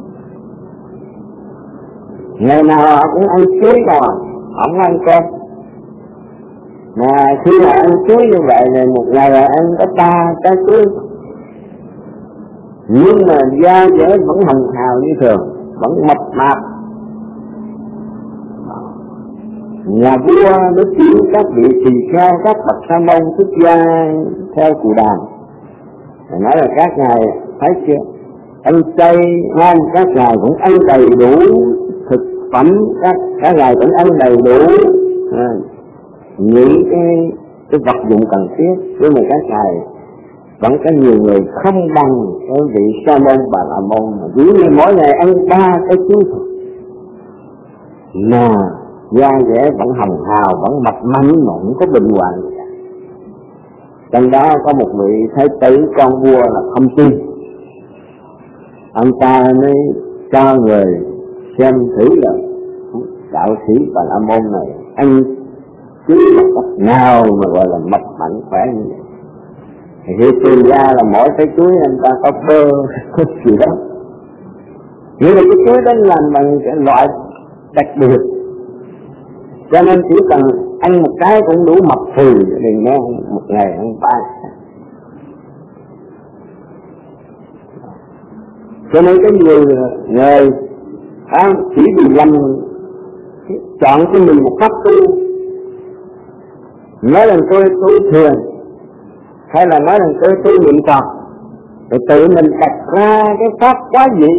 ngày nào họ cũng ăn chuối bò, không ăn cơm. Mà khi mà ăn chuối như vậy thì một ngày là ăn có 3 trái chuối, nhưng mà da dẻ vẫn hồng hào như thường, vẫn mập mạp. Nhà vua mới chỉ các vị tỳ kheo, các bậc sa môn xuất gia theo cụ đàn, nói là các ngài thấy chưa, ăn chay ngon, các ngài cũng ăn đầy đủ thực phẩm, các ngài cũng ăn đầy đủ những cái vật dụng cần thiết. Nhưng mà các ngài vẫn có nhiều người không bằng cái vị sa môn Bà La Môn, chỉ như mỗi ngày ăn 3 cái chuối thôi mà da dẻ vẫn hồng hào, vẫn mập manh mà không có bệnh hoạn gì cả. Trong đó có một vị thái tử con vua là Không Tin, ông ta mới cho người xem thử là đạo sĩ Bà La Môn này ăn chuối một cách nào mà gọi là mập mạnh khỏe như vậy. Thì khi tìm ra là mỗi cái chuối anh ta có bơ, có gì đó. Nghĩa là cái chuối đó làm bằng cái loại đặc biệt, cho nên chỉ cần ăn một cái cũng đủ mập phì, đừng nói một ngày ăn 3. Cho nên cái người chỉ vì lầm chọn cho mình một pháp tu, nói rằng tôi tu thiền, hay là nói rằng tôi tu niệm Phật, thì tự mình đặt ra cái pháp quá gì.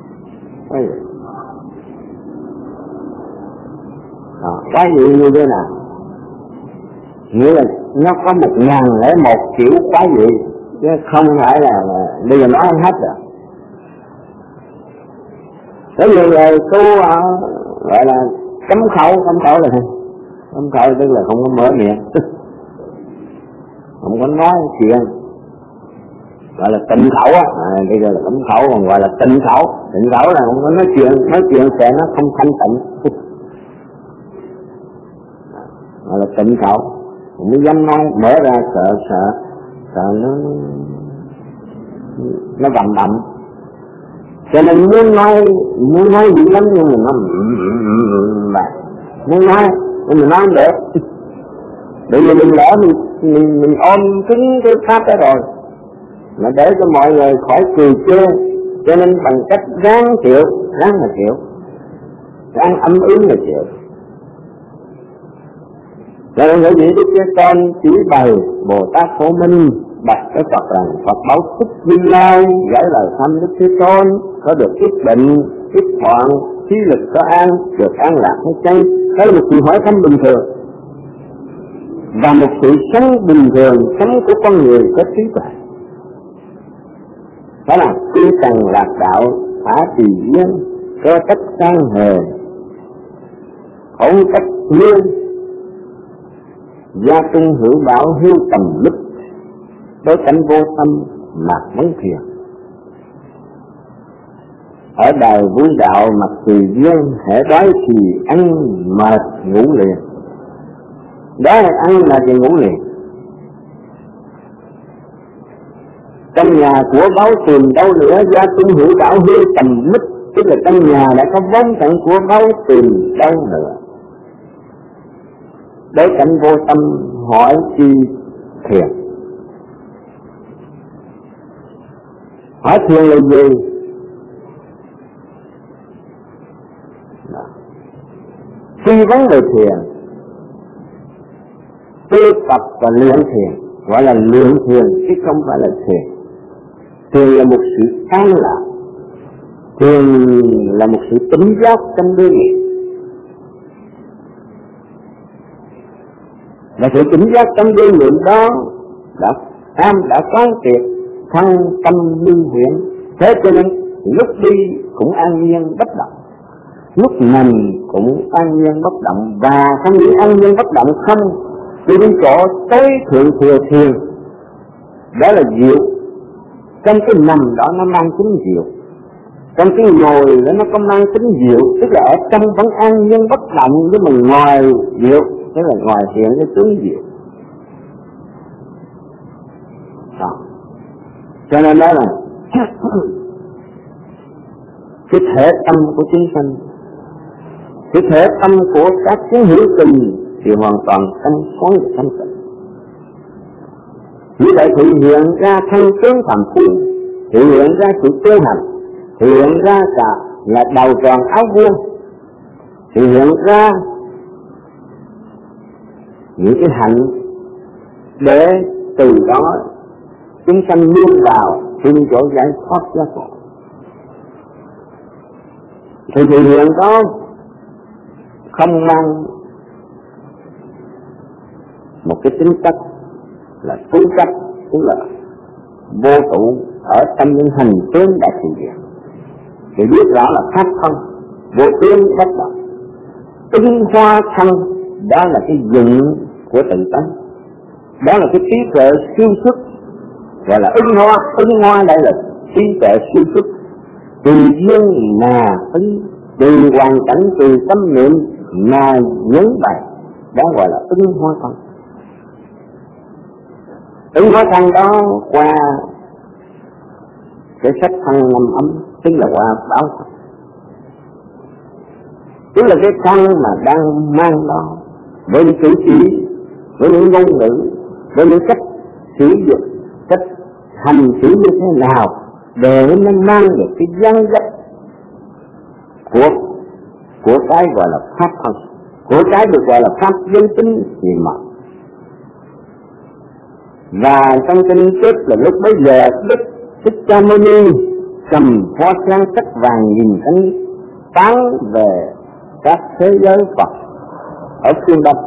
Quá gì như thế nào? Nghĩa là nó có 1001 kiểu quá gì, chứ không phải là bây giờ nói hết rồi. Có nhiều người tu gọi là cấm khẩu là gì? Cấm khẩu tức là không có mở miệng, không có nói chuyện, gọi là tịnh khẩu á. Bây giờ là cấm khẩu, còn gọi là tịnh khẩu. Tịnh khẩu là không có nói chuyện sẽ nó không thanh tịnh, gọi là tịnh khẩu. Mới dám nói, mở ra sợ nó đậm đậm. Cho nên muốn nói gì lắm nhưng mà nó muốn nói nhưng mà nói không được. Bởi vì mình lỡ mình ôm cứng cái pháp đó rồi, mà để cho mọi người khỏi cười chê, cho nên bằng cách ráng là chịu, ráng ấm ứng là chịu. Cho nên bởi vì Đức Thế Tôn chỉ bày Bồ Tát Phổ Minh bạch cái Phật rằng Phật báo Thích Như Lai gửi lời thăm Đức Thế Tôn, có được ít bệnh, ít hoạn, khí lực có an, được an lạc hay chăng? Đó là một sự hỏi thăm bình thường, và một sự sống bình thường, sống của con người có trí tuệ. Đó là khi cần lạc đạo, thả tùy duyên, có cách sang hề, khổng cách nguyên, gia trung hữu bảo hưu tầm lúc, đối cảnh vô tâm mạc vấn thiền. Ở đời vui đạo mặc tùy duyên, hễ đói thì ăn mệt ngủ liền. Đó là ăn là thì ngủ liền. Trong nhà của báu tìm đâu nữa, gia trung hữu bảo hưu tầm lúc, tức là trong nhà đã có vốn tận của báu tìm đâu nữa. Đối cảnh vô tâm hỏi chi thiền. Hỏi thiền là gì? Khi vấn đề thiền, tu tập và luyện thiền gọi là lượng thiền chứ không phải là thiền. Thiền là một sự an lạc, thiền là một sự tỉnh giác trong đương nghiệp. Và sự tỉnh giác trong đương nghiệp đó đã quán triệt thân tâm lưu huyễn. Thế cho nên lúc đi cũng an nhiên bất động, lúc nằm cũng an nhiên bất động. Và không những an nhiên bất động không, đi đến chỗ tối thượng thừa thiền, đó là diệu. Trong cái nằm đó nó mang tính diệu, trong cái ngồi đó nó có mang tính diệu. Tức là ở trong vẫn an nhiên bất động, nhưng mà ngoài diệu, tức là ngoài thiền cái tướng diệu. Cho nên đó là cái thể tâm của chúng sanh, cái thể tâm của các cái hữu tình thì hoàn toàn trong sáng và thanh tịnh. Như vậy thể hiện ra thân tướng phàm phu, thể hiện ra sự tu hành, thể hiện ra cả là đầu tròn áo vuông, thể hiện ra những cái hạnh để từ đó chúng sanh luôn vào tìm chỗ giải thoát ra khổ. Thì thể hiện đó không mang một cái tính chất là cố chấp, tức là vô tụ ở trong những hành tướng đã thực hiện. Thì biết rõ là pháp thân, vô tướng bất động. Ứng hóa thân, đó là cái dụng của tự tánh, đó là cái trí tuệ siêu xuất, gọi là ứng hóa đây là trí tuệ siêu xuất. Tùy duyên mà ứng, tùy hoàn cảnh, tùy tâm niệm mà nhấn bày, đó gọi là ứng hóa thân. Ứng hóa thân đó qua cái sách thân năm ấm, tức là qua báo thân. Tức là cái thân mà đang mang đó, với những cử chỉ, với những ngôn ngữ, với những cách sử dụng, cách hành xử như thế nào để nó mang được cái dáng dấp của cái gọi là pháp thân, của cái được gọi là pháp giới tính hiện mặt. Và trong kinh trước là lúc bấy giờ Đức Thích Ca Mâu Ni cầm hoa sen sắc vàng nghìn cánh tán về các thế giới Phật ở phương Đông.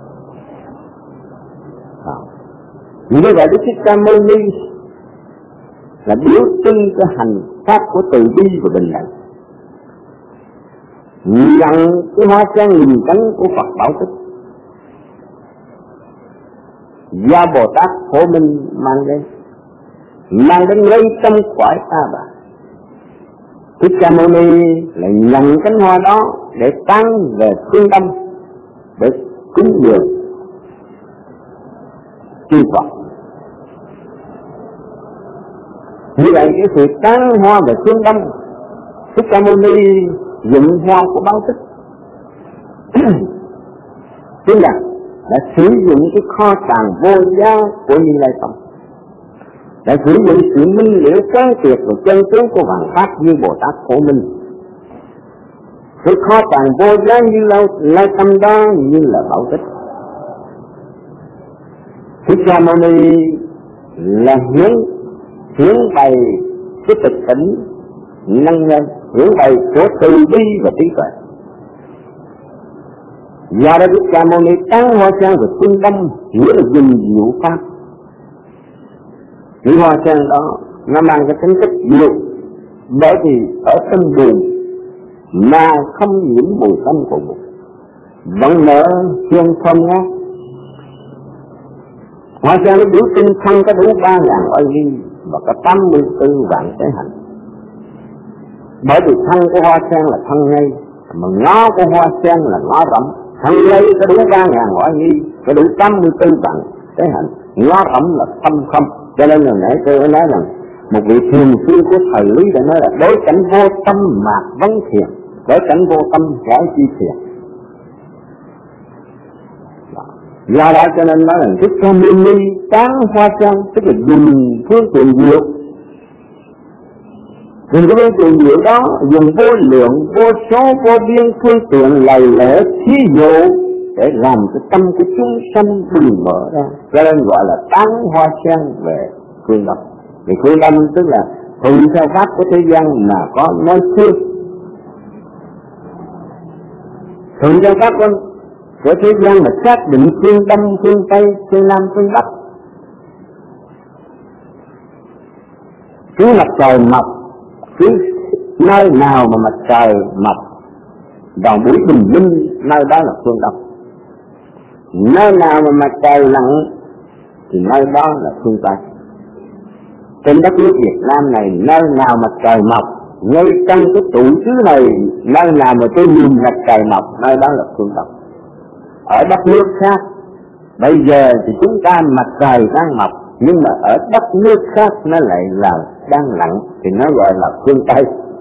Như vậy Đức Thích Ca Mâu Ni là biểu trưng cái hành pháp của từ bi và bình đẳng, nhận cái hoa sen nghìn cánh của Phật Bảo Tích do Bồ Tát Phổ Minh mang đến ngay trong cõi ta bà. Thích Ca Mâu Ni lại nhận cánh hoa đó để tán về phương Đông để cúng dường chư Phật. Như vậy cái sự tán hoa về phương Đông, Thích Ca Mâu Ni dụng hoa của Bảo Tích, tức là đã sử dụng cái kho tàng vô giá của Như Lai Tông, đã sử dụng sự minh liễu quán triệt và chân tướng của vạn pháp như Bồ Tát Phổ Minh. Cái kho tàng vô giá Như Lai Tông đó như là Bảo Tích. Thích Ca Mâu Ni là hiển bày cái thực tỉnh năng nhân, hiển bày của từ bi và trí tuệ. Do đó Thích Ca Mâu Ni tán hoa sen về phương Đông, nghĩa là dùng diệu pháp. Cái hoa sen đó nó mang cái tính chất diệu, bởi vì ở trong buồn mà không nhiễm mùi tanh của buồn, vẫn nở hương thơm ngát. Hoa sen nó biểu trưng thân có đủ 3.000 oai nghi và có 84 vạn tế hạnh. Bởi vì thân của hoa sen là thân ngây, mà ngó của hoa sen là ngó rỗng. Thân ngây có đủ 3.000 oai nghi, có đủ 84 vạn tế hạnh. Ngó rỗng là tâm không. Cho nên là nãy tôi nói rằng một vị thiền sư của thời Lý đã nói là đối cảnh vô tâm mạc vấn thiền, đối cảnh vô tâm hỏi chi thiền. Do đó cho nên nói là Thích Ca Mâu Ni tán hoa sen, tức là dùng phương tiện diệu. Dùng cái phương tiện diệu đó, dùng vô lượng, vô số, vô biên phương tiện lời lẽ thí dụ để làm cái tâm của chúng sanh bừng mở ra, cho nên gọi là tán hoa sen về phương Đông. Thì phương Đông tức là thuận theo pháp của thế gian mà có nói phương, thuận theo pháp của thế gian mà xác định phương Đông, phương Tây, phương Nam, phương Bắc. Cứ mặt trời mọc, cứ nơi nào mà mặt trời mọc vào buổi bình minh, nơi đó là phương Đông. Nơi nào mà mặt trời lặn thì nơi đó là phương Tây. Trên đất nước Việt Nam này, nơi nào mặt trời mọc, ngay trong cái trụ xứ này, nơi nào mà tôi nhìn mặt trời mọc, nơi đó là phương Đông. Ở đất nước khác, bây giờ thì chúng ta mặt trời đang mọc, nhưng mà ở đất nước khác nó lại là đang lặn, thì nó gọi là phương Tây.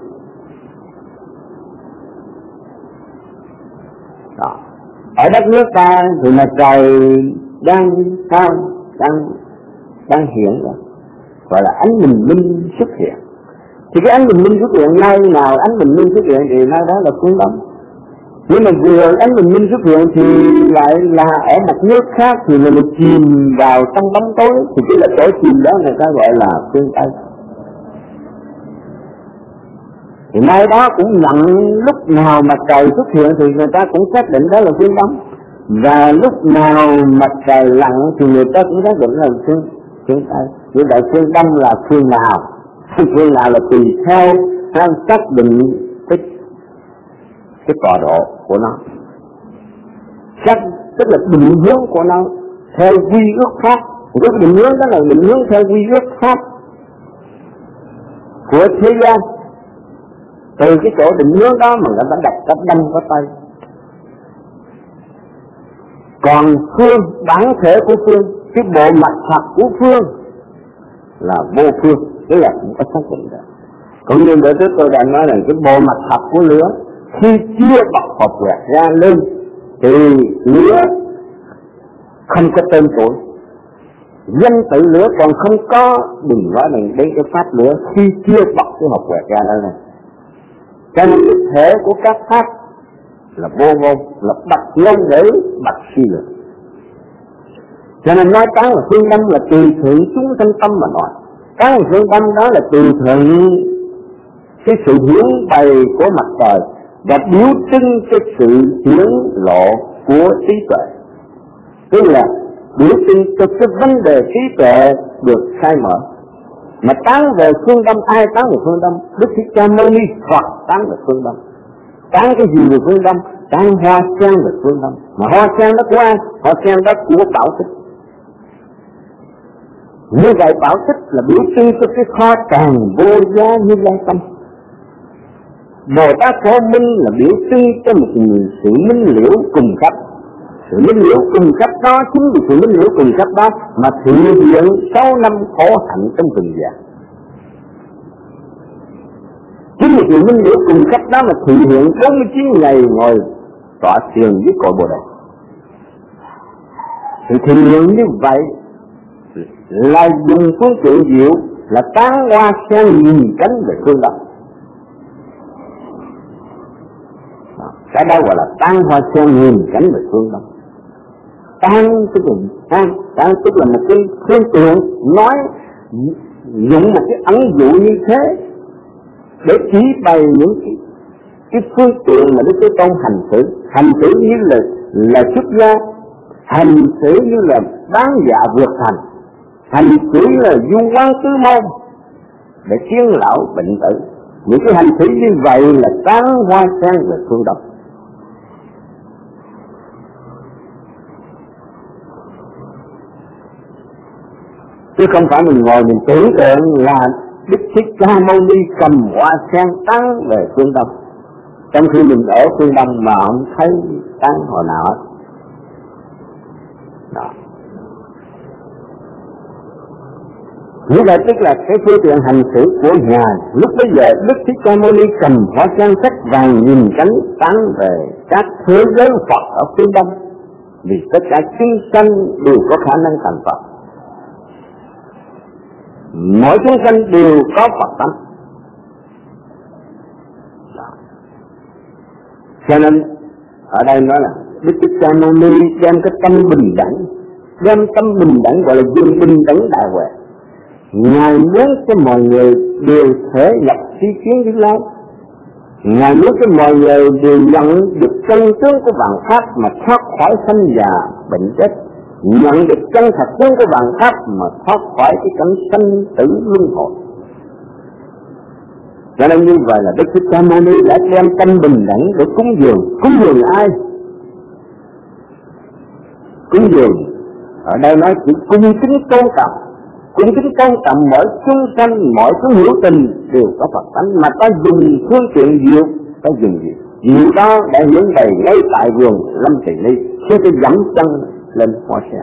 Đó. Ở đất nước ta thì mặt trời đang sao, đang hiện rồi, gọi là ánh bình minh xuất hiện. Thì cái ánh bình minh xuất hiện nơi nào ánh bình minh xuất hiện thì nơi đó là phương Đông. Nhưng mà vừa ánh bình minh xuất hiện thì lại là ở một nước khác thì là một chìm vào trong bóng tối, thì cái là chỗ chìm đó người ta gọi là phương Tây. Thì nơi đó cũng lặng, lúc nào mặt trời xuất hiện thì người ta cũng xác định đó là phương Đông, và lúc nào mặt trời lặn thì người ta cũng xác định là phương Tây. Như vậy phương Đông là phương nào? Phương nào là tùy theo xác định cái tọa độ của nó, tức là định hướng của nó theo quy ước pháp. Cái định hướng đó là định hướng theo quy ước pháp của thế gian. Từ cái chỗ định hướng đó mà người ta đặt có đông có tây. Còn phương, bản thể của phương, cái bộ mặt thật của phương là vô phương, tức là cũng có xác định đó. Cũng như bữa trước tôi đã nói là cái bộ mặt thật của lửa, khi chưa bọc hộp quẹt ra lên thì lửa không có tên tuổi, danh tự lửa còn không có, đừng nói đến cái pháp lửa khi chưa bọc cái hộp quẹt ra lên. Cho nên cái thể của các pháp là vô ngôn, là bạch ngôn để bạch suy luận. Cho nên nói cái là phương Đông là tùy thuận chúng sanh tâm mà nói. Cái phương Đông đó là tùy thuận cái sự hướng bày của mặt trời và biểu trưng cái sự hiển lộ của trí tuệ. Tức là biểu trưng cho cái vấn đề trí tuệ được khai mở. Mà tán về phương Đông, ai tán về phương Đông? Đức Thích Ca Mâu Ni Phật tán về phương Đông. Tán cái gì về phương Đông? Tán hoa sen về phương Đông. Mà hoa sen đó của ai? Hoa sen đó của Bảo Tích. Như vậy Bảo Tích là biểu trưng cho cái kho tàng vô giá Như Lai Tâm. Bồ Tát Phổ Minh là biểu trưng cho một người sự minh liễu cùng cấp. Sự minh liễu cùng cấp đó chính vì sự minh liễu cùng cấp đó mà thị hiện 6 năm khổ hạnh trong rừng già. Chính vì sự minh liễu cùng cấp đó mà thị hiện 49 ngày ngồi tọa thiền với cội Bồ Đề. Sự thị hiện như vậy là dùng phương tiện diệu là tán hoa sen nhìn cánh về phương Đông. Cái đó gọi là tán hoa sen nhìn cánh về phương Đông. Tán tức là một cái phương tiện nói dùng một cái ẩn dụ như thế để chỉ bày những cái phương tiện mà Đức Thế Tôn hành xử như là xuất gia, hành xử như là bán dạ vượt thành, hành xử là du quan tứ môn để khiến lão bệnh tử. Những cái hành xử như vậy là tán hoa sen về phương Đông. Chứ không phải mình ngồi mình tưởng tượng là Đức Thích Ca Mâu Ni cầm hoa sen tán về phương Đông, trong khi mình ở phương Đông mà không thấy tán hồi nào hết. Đó. Như vậy tức là cái phương tiện hành xử của Ngài. Lúc bây giờ Đức Thích Ca Mâu Ni cầm hoa sen sắc vàng nhìn cánh tán về các thế giới Phật ở phương Đông, vì tất cả chúng sanh đều có khả năng thành Phật. Mỗi chúng sanh đều có Phật tánh. Cho nên ở đây nói là Đức Thích Ca Mâu Ni đem cái tâm bình đẳng, đem tâm bình đẳng gọi là dương bình đẳng đại huệ. Ngài muốn cho mọi người đều thể nhập tri kiến Như Lai. Ngài muốn cho mọi người đều nhận được chân tướng của vạn pháp mà thoát khỏi sanh già bệnh chết, nhận được chân thật tướng của vạn pháp mà thoát khỏi cái cảnh sanh tử luân hồi. Cho nên như vậy là Đức Thích Ca Mâu Ni đã đem tâm bình đẳng để cúng dường. Cúng dường ai? Cúng dường ở đây nói chỉ cung kính tôn trọng, cung kính tôn trọng mỗi chúng sanh, mỗi thứ hữu tình đều có Phật tánh, mà ta dùng phương tiện diệu, ta dùng gì? Diệu đó đã hiển bày ngay tại vườn Lâm Tỳ Ni, khi tôi dẫm chân lên hoa sen.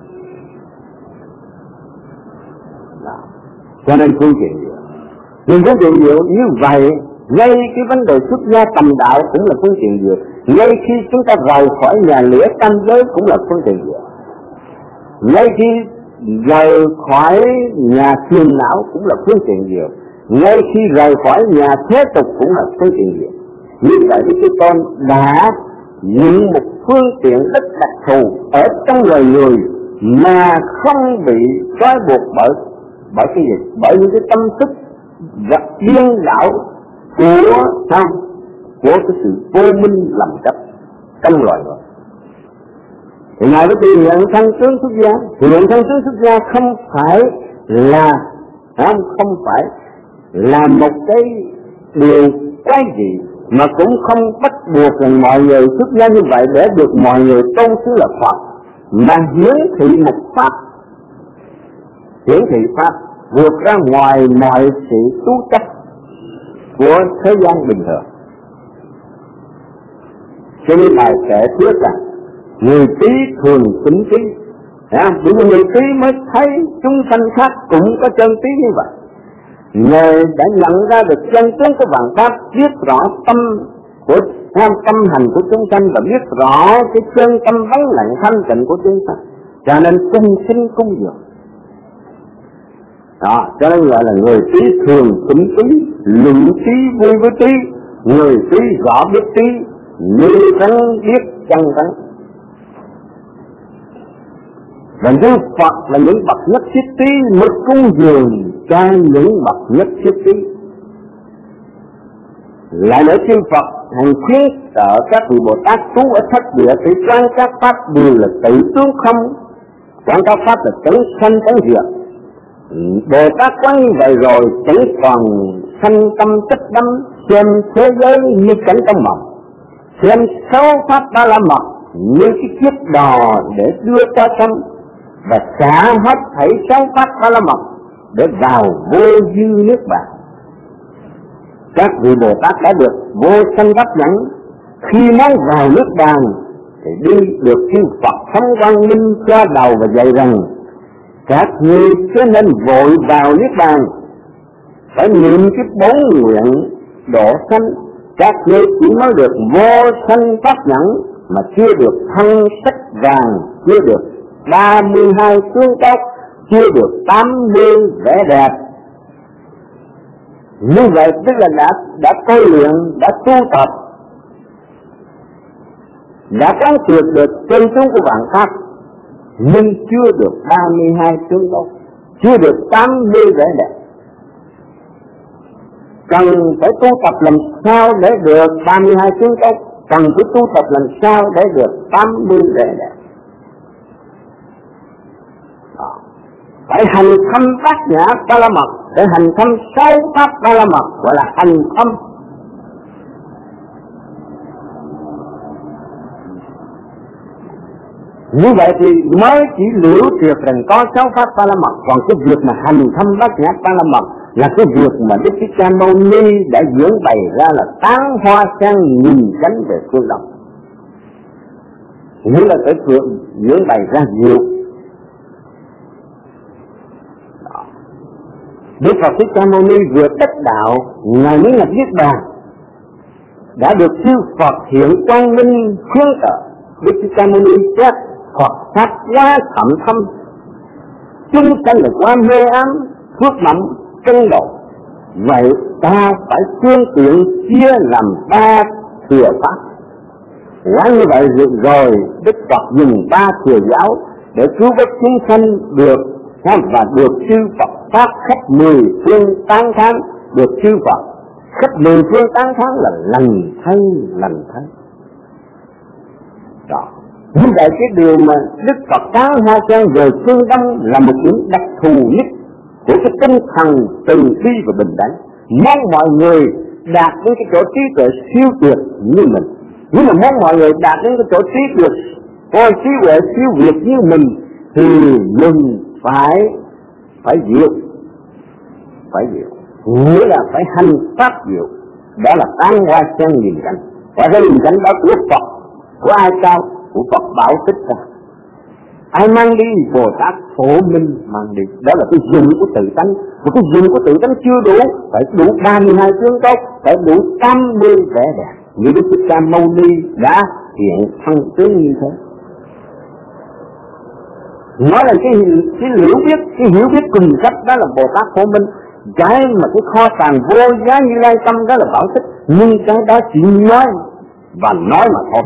Cho nên phương tiện diệu. Nhưng phương tiện diệu như vậy, ngay cái vấn đề xuất gia tầm đạo cũng là phương tiện diệu. Ngay khi chúng ta rời khỏi nhà lửa tam giới cũng là phương tiện diệu. Ngay khi rời khỏi nhà phiền não cũng là phương tiện diệu. Ngay khi rời khỏi nhà thế tục cũng là phương tiện diệu. Như vậy thì chúng con đã những một phương tiện rất đặc thù ở trong loài người mà không bị trói buộc bởi cái gì? Bởi những cái tâm thức và điên đảo của cái sự vô minh lầm chấp trong loài người. Thì Ngài mới tìm nhận thân tướng xuất gia. Thì nhận thân tướng xuất gia không phải là một cái điều quái gì, mà cũng không bắt buộc rằng mọi người xuất gia như vậy để được mọi người tôn xứ là Phật, mà hiển thị một pháp, hiển thị pháp vượt ra ngoài mọi sự tú chấp của thế gian bình thường. Cho nên Ngài sẽ thuyết rằng người trí thường tính trí, bởi vì người trí mới thấy chúng sanh khác cũng có chân trí như vậy. Người đã nhận ra được chân tướng của vạn pháp, biết rõ tâm hành của chúng sanh và biết rõ cái chân tâm vắng lặng thanh tịnh của chúng sanh, cho nên chân sinh cung dường. Đó, cho nên gọi là người trí thường tính trí, luận trí vui với trí, người trí rõ biết trí, như rắn biết chân rắn. Và những Phật là những bậc nhất thiết trí mới cung dường cho những bậc nhất thiết trí. Lại nữa chư Phật hàng khuyến trợ các vị Bồ Tát trú ở thất địa thì quan các pháp đều là tự tướng không, quan các pháp là chẳng sanh chẳng diệt. Bồ Tát quán như vậy rồi chẳng còn sanh tâm chất đắm, xem thế giới như cảnh trong mộng, xem sáu pháp ba la mật như cái chiếc đò để đưa cho sanh, và xả hết thảy sáu pháp ba la mật để vào vô dư nước bạn. Các vị Bồ Tát đã được vô sanh pháp nhẫn, khi muốn vào nước bàn thì đi được chư Phật thống quang minh cho đầu và dạy rằng các ngươi cho nên vội vào nước bàn, phải niệm cái bốn nguyện độ sanh. Các ngươi chỉ nói được vô sanh pháp nhẫn mà chưa được thân sắc vàng, chưa được 32 tướng tốt, chưa được 80 vẻ đẹp. Như vậy tức là đã tôi luyện, đã tu tập, đã quán triệt được chân tướng của vạn pháp, nhưng chưa được 32 tướng tốt, chưa được 80 vẻ đẹp. Cần phải tu tập làm sao để được 32 tướng tốt, cần phải tu tập làm sao để được 80 vẻ đẹp. Phải hành thâm bát nhã ba la mật, để hành thâm sáu pháp ba la mật gọi là hành thâm. Như vậy thì mới chỉ liễu triệt rằng có sáu pháp ba la mật, còn cái việc mà hành thâm bát nhã ba la mật là cái việc mà Đức Thích Ca Mâu Ni đã diễn bày ra là tán hoa sen nhìn cánh về phương đông. Như là cái việc diễn bày ra nhiều. Đức Phật Thích Ca Mâu Ni vừa đắc đạo, Ngài mới nhập niết bàn, đã được chư Phật hiện quang minh khuyến trợ. Đức Thích Ca Mâu Ni xét Phật pháp quá thậm thâm, chúng sanh là quá mê ám, phước mộng chân độ. Vậy ta phải phương tiện chia làm ba thừa pháp. Quả như vậy rồi Đức Phật dùng 3 thừa giáo để cứu vớt chúng sanh được, và được chư Phật phát khắp 10 phương tán thán, được chư Phật khắp 10 phương tán thán là lần thay. Đó. Như vậy cái điều mà Đức Phật tán hoa sen về phương Đông là một điểm đặc thù nhất của cái tinh thần từ bi và bình đẳng. Mong mọi người đạt đến cái chỗ trí tuệ siêu tuyệt như mình, nhưng mà mong mọi người đạt đến cái chỗ trí tuệ siêu việt như mình thì mình phải diệu, nghĩa là phải hành pháp diệu. Đó là tán hoa sen nhìn cảnh. Và cái nhìn cảnh đó của Phật, của ai cao? Của Phật Bảo Tích ra. Ai mang đi? Bồ Tát Phổ Minh mang đi. Đó là cái dụng của tự tánh. Và cái dụng của tự tánh chưa đủ, phải đủ 32 tướng tốt, phải đủ 80 vẻ đẹp. Như Đức Thích Ca Mâu Ni đã hiện thân tướng như thế. Nói là cái hiểu biết cùng cách đó là Bồ Tát Phổ Minh. Cái mà cái kho tàng vô giá Như Lai tâm đó là Bảo Tích. Nhưng cái đó chỉ nói và nói mà thôi.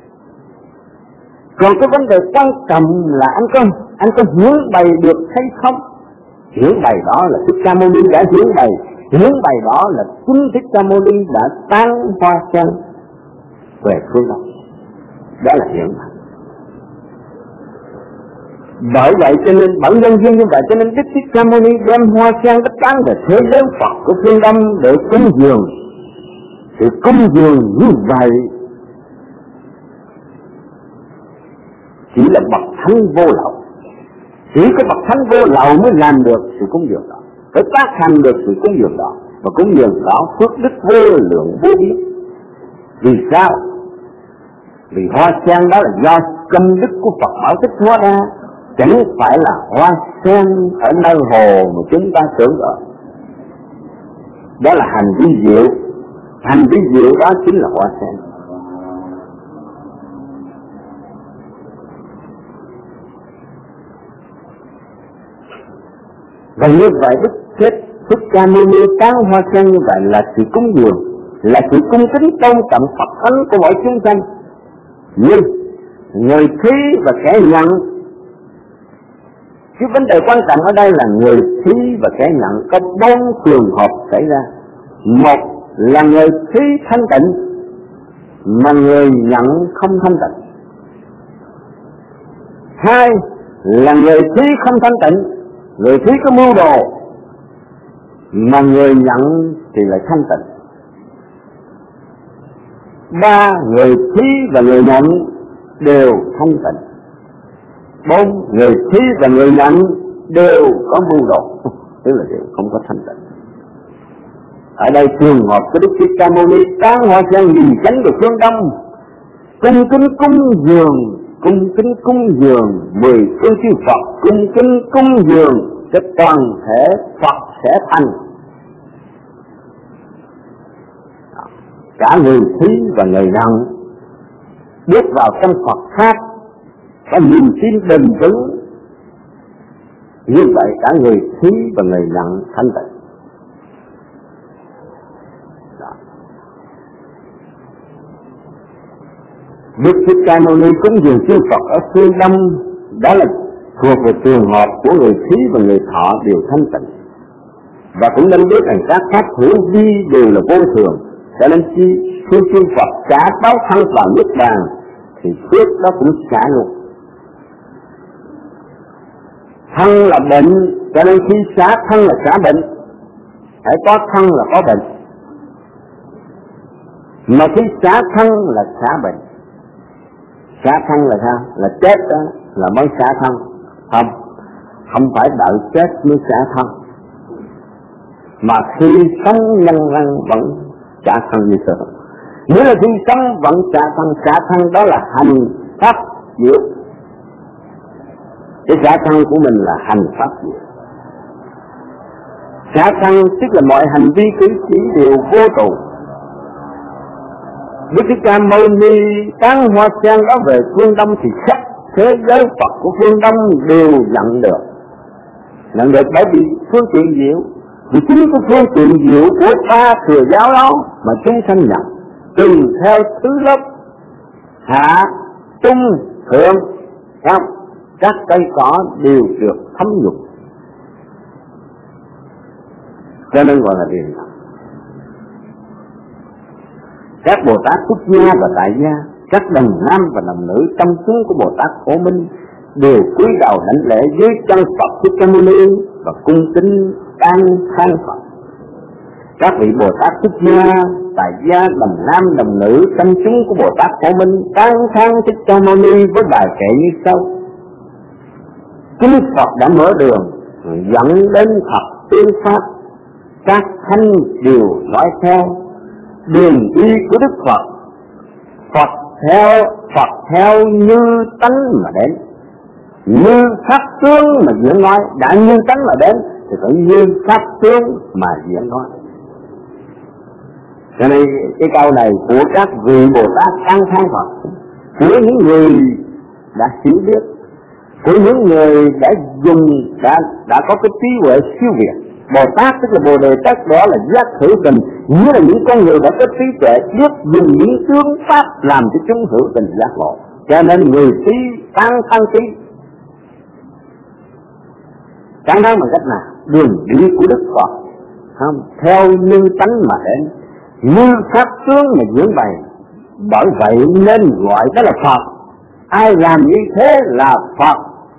Còn cái vấn đề quan trọng là anh có hiển bày được hay không? Hiển bày đó là Thích Ca Mâu Ni đã hiển bày đó là chính Thích Ca Mâu Ni đã tán hoa sen về phương Đông. Đó là hiển bày. Bởi vậy cho nên bản nhân duyên như vậy cho nên Đức Thích Ca Mâu Ni đem hoa sen tất tán về thế giới Phật của phương Đông để cúng dường. Sự cúng dường như vậy chỉ là bậc thánh vô lậu. Chỉ có bậc thánh vô lậu mới làm được sự cúng dường đó, phải tác hành được sự cúng dường đó. Và cúng dường đó phước đức vô lượng vô biên. Vì sao? Vì hoa sen đó là do công đức của Phật Bảo Tích hóa ra, chẳng phải là hoa sen ở nơi hồ mà chúng ta tưởng rồi. Đó là hành vi diệu. Hành vi diệu đó chính là hoa sen. Và như vậy Thích Ca Mâu Ni tán hoa sen như vậy là sự cúng dường, là sự cung kính tôn trọng Phật thánh của mọi chúng sanh. Nhưng người thí và kẻ nhận, cái vấn đề quan trọng ở đây là người thí và kẻ nhận có 4 trường hợp xảy ra. Một là người thí thanh tịnh mà người nhận không thanh tịnh. 2 là người thí không thanh tịnh, người thí có mưu đồ mà người nhận thì lại thanh tịnh. 3 người thí và người nhận đều thanh tịnh. 4 người thí và người nhận đều có mưu đồ, tức là đều không có thanh tịnh. Ở đây trường hợp của Đức Thích Ca Mâu Ni tán hoa sen nhìn cánh của phương Đông, cung kính cúng dường 10 phương chư Phật, cung kính cúng dường cho toàn thể Phật sẽ thành. Cả người thí và người nhận bước vào trong Phật pháp có niềm tin bền vững. Như vậy cả người thí và người nhận thanh tịnh. Đức Thích Ca Mâu Ni cúng dường chư Phật ở phương Đông, đó là thuộc về trường hợp của người thí và người thọ đều thanh tịnh. Và cũng nên biết rằng các pháp hữu vi đều là vô thường, cho nên khi chư Phật trả báo thân vào Niết Bàn thì phước đó cũng trả luôn. Thân là bệnh, cho nên khi xả thân là xả bệnh. Phải có thân là có bệnh, mà khi xả thân là xả bệnh. Xả thân là sao? Là chết đó, là mới xả thân. Không phải đợi chết mới xả thân, mà khi sống nhân lăng vẫn xả thân như thường. Nếu là khi sống vẫn xả thân đó là hành pháp diệu. Cái xả thân của mình là hành pháp diệu. Xả thân tức là mọi hành vi cử chỉ đều vô tù. Đức Thích Ca Mâu Ni tán hoa sen đó về phương Đông thì khắp thế giới Phật của phương Đông đều nhận được bởi vì phương tiện diệu. Vì chính cái phương tiện diệu của 3 thừa giáo đó mà chúng sanh nhận, tùy theo thứ lớp hạ, trung, thượng, không? Các cây cỏ đều được thấm nhục, cho nên gọi là điền thần. Các Bồ Tát xuất gia và tại gia, các đồng nam và đồng nữ trong chúng của Bồ Tát Phổ Minh đều cúi đầu đảnh lễ dưới chân Phật Thích Ca Mâu Ni và cung kính tán thán Phật. Các vị Bồ Tát xuất gia, tại gia, đồng nam đồng nữ trong chúng của Bồ Tát Phổ Minh tán thán Thích Ca Mâu Ni với bài kệ như sau: Chính Phật đã mở đường dẫn đến thật tiên pháp, các thánh đều nói theo đường đi của Đức Phật. Phật theo như tánh mà đến, như pháp tướng mà diễn nói. Đã như tánh mà đến thì phải như pháp tướng mà diễn nói. Cho nên cái câu này của các vị Bồ Tát tán thán Phật, của những người đã hiểu biết, của những người đã dùng đã có cái trí huệ siêu việt. Bồ Tát tức là Bồ Đề Tát, đó là giác hữu tình, như là những con người đã có trí tuệ biết dùng những tướng pháp làm cho chúng hữu tình giác ngộ. Cho nên người trí tán thán trí. Tán thán bằng cách nào? Đường đi của Đức Phật, không theo như tánh mà đến, như pháp tướng mà diễn bày. Bởi vậy nên gọi đó là Phật. Ai làm như thế là Phật.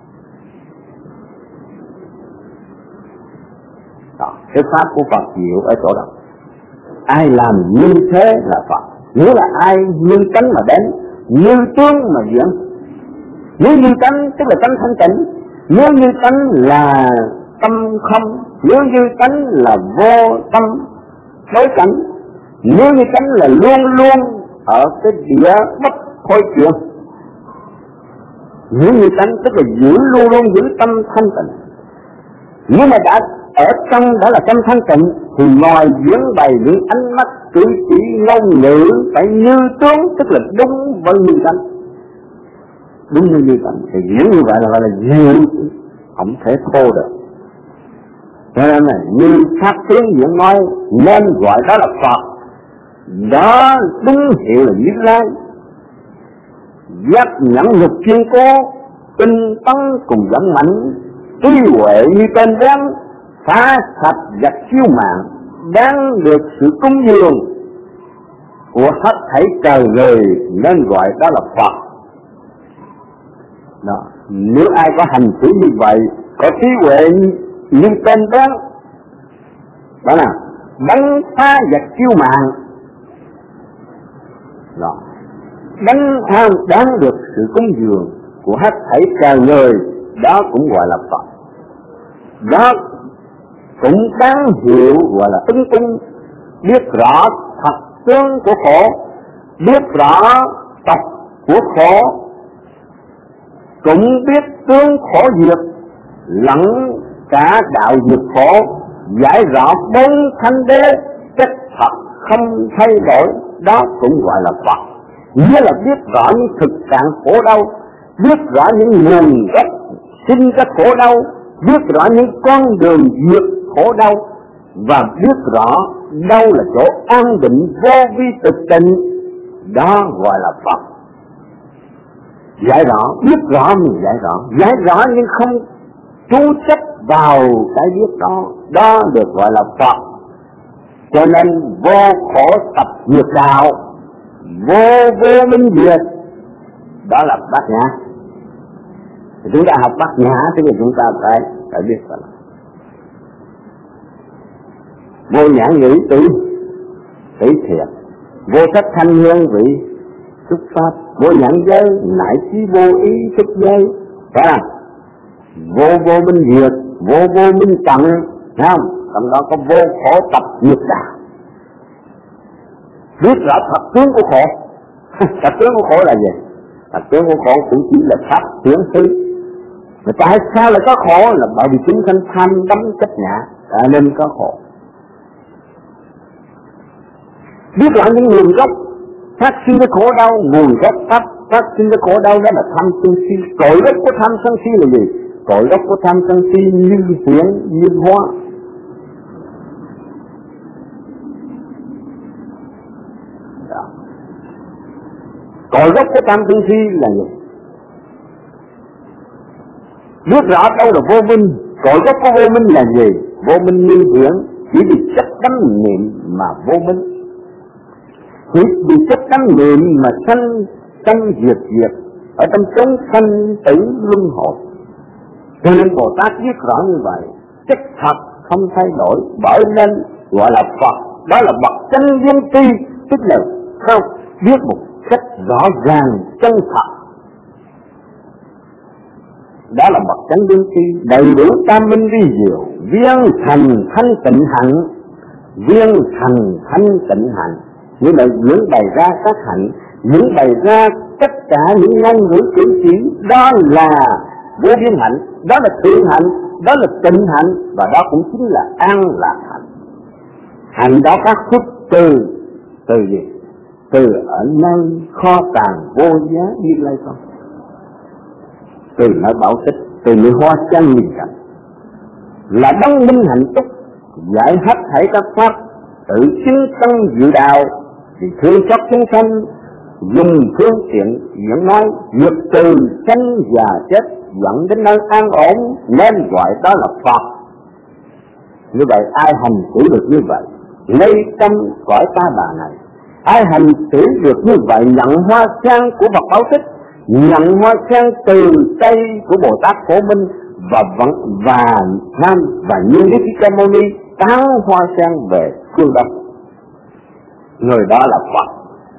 Đó, cái pháp của Phật diệu ở chỗ đó. Ai làm như thế là Phật. Nghĩa là ai như tánh mà đến, như tướng mà diễn. Nếu như tánh tức là tánh thanh tịnh, nếu như tánh là tâm không, nếu như tánh là vô tâm đối cảnh, nếu như tánh là luôn luôn ở cái địa bất thôi chuyển. Nếu như tánh tức là giữ luôn luôn giữ tâm thanh tịnh. Nhưng mà đã ở trong đó là tâm thanh tịnh thì ngoài diễn bày những ánh mắt cử chỉ ngôn ngữ phải như tướng, tức là đúng với như tánh. Đúng như tánh thì diễn như vậy là gọi là diệu, không thể thô được. Cho nên là như pháp tướng diễn nói nên gọi đó là Phật. Đó đúng hiệu là Như Lai. Giác nhẫn nhục chuyên cố, tinh tấn cùng dẫn mạnh, trí huệ như tên đáng, phá sạch giặc siêu mạng, đáng được sự cúng dường của hết thảy trời người nên gọi đó là Phật. Đó. Nếu ai có hành xử như vậy, có trí huệ như tên đáng, đó là đánh phá giặc siêu mạng, đó, đáng được sự cúng dường của hết thảy trời người, đó cũng gọi là Phật. Đó cũng đáng hiệu gọi là ứng cung, biết rõ thật tướng của khổ, biết rõ tật của khổ, cũng biết tướng khổ diệt, lẫn cả đạo diệt khổ, giải rõ bốn thánh đế chất thật không thay đổi, đó cũng gọi là Phật. Nghĩa là biết rõ những thực trạng khổ đau, biết rõ những nguồn gốc sinh ra khổ đau, biết rõ những con đường diệt khổ đau, và biết rõ đâu là chỗ an định vô vi thực tịnh, đó gọi là Phật. Giải rõ, biết rõ mình giải rõ nhưng không chú chấp vào cái biết đó, đó được gọi là Phật. Cho nên vô khổ tập diệt đạo, vô minh diệt, đó là Bát Nhã. Thì chúng ta học Bát Nhã thì chúng ta phải biết rằng vô nhãn ngữ tỷ thiện, vô sắc thanh hương vị xuất pháp, vô nhãn giới nại chí vô ý xuất giới, phải không? Vô minh diệt, vô minh tận, thấy không? Trong đó có vô khổ tập diệt đạo. Biết rõ thật tướng của khổ. Thật tướng của khổ là gì? Thật tướng của khổ cũng chỉ là pháp chuyển hư. Mà tại sao lại có khổ? Là bởi vì chúng sanh tham đắm chấp ngã nên có khổ. Biết rõ những nguồn gốc phát sinh ra khổ đau, nguồn gốc phát sinh ra khổ đau đó là tham sân si. Cội gốc của tham sân si là gì? Cội gốc của tham sân si như huyễn như hóa. Cội gốc của tam tư si là gì? Biết rõ đâu là vô minh. Cội gốc của vô minh là gì? Vô minh như hiện, chỉ vì chấp đắm niệm mà vô minh. Chỉ vì chấp đắm niệm mà sanh diệt ở trong chốn sanh tử luân hồi. Cho nên Bồ Tát viết rõ như vậy, chất thật không thay đổi, bởi nên gọi là Phật. Đó là bậc chân viên tri, tức là không viết một cách rõ ràng chân thật. Đó là bậc chân viên tri, đầy đủ tam minh vi diệu, viên thành thanh tịnh hạnh, viên thành thanh tịnh hạnh. Như vậy những bày ra các hạnh, những bày ra tất cả những ngôn ngữ cử chỉ, đó là vô biên hạnh, đó là thiện hạnh, đó là tịnh hạnh, và đó cũng chính là an lạc hạnh. Hạnh đó phát xuất từ gì? Từ ở nơi kho tàng vô giá Như Lai không? Từ nơi bảo tích, từ nơi hoa chân nhìn cảnh, là đấng minh hạnh túc, giải hết thảy các pháp, tự chứng tâm dự đạo, thì thương xót chúng sanh, dùng phương tiện diễn nói, vượt từ sanh già chết, dẫn đến nơi an ổn, nên gọi đó là Phật. Như vậy ai hành xử được như vậy, ngay trong cõi ta bà này, ai hành xử được như vậy, nhận hoa sen của Phật Bảo Tích, nhận hoa sen từ tay của Bồ Tát Phổ Minh và như Đức Thích Ca Mâu Ni tán hoa sen về phương Đông, người đó là Phật.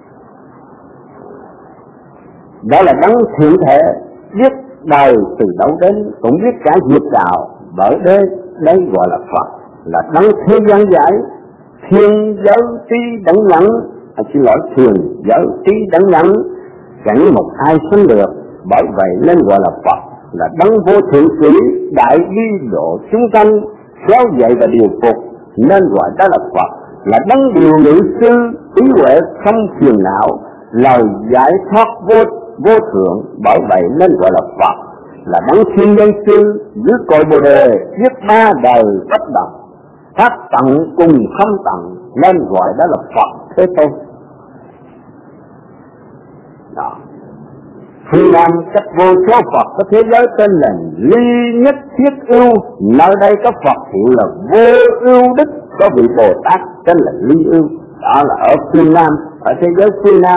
Đó là đấng thiện thể, biết đời từ đâu đến, cũng biết cả diệt đạo, bởi đây gọi là Phật, là đấng thế gian giải, thiên giới trí đẳng nhẫn, thiên giới trí đẳng nhẫn, chẳng một ai sánh được, bởi vậy nên gọi là Phật, là đấng vô thượng sĩ, đại bi độ chúng sanh, khéo dạy và điều phục, nên gọi đó là Phật, là đấng điều ngự sư, trí huệ không phiền não, lời giải thoát vô thượng, bởi vậy nên gọi là Phật, là đấng thiên nhân sư, dưới cội Bồ Đề, viết ba đời bất động, pháp tận cùng không tận, nên gọi đó là Phật Thế Tôn. Đó. Phương Nam cách vô số Phật có thế giới tên là ly nhất thiết ưu, nơi đây có Phật hiệu là vô ưu đức, có vị Bồ Tát tên là ly ưu. Đó là ở phương Nam, ở thế giới phương Nam.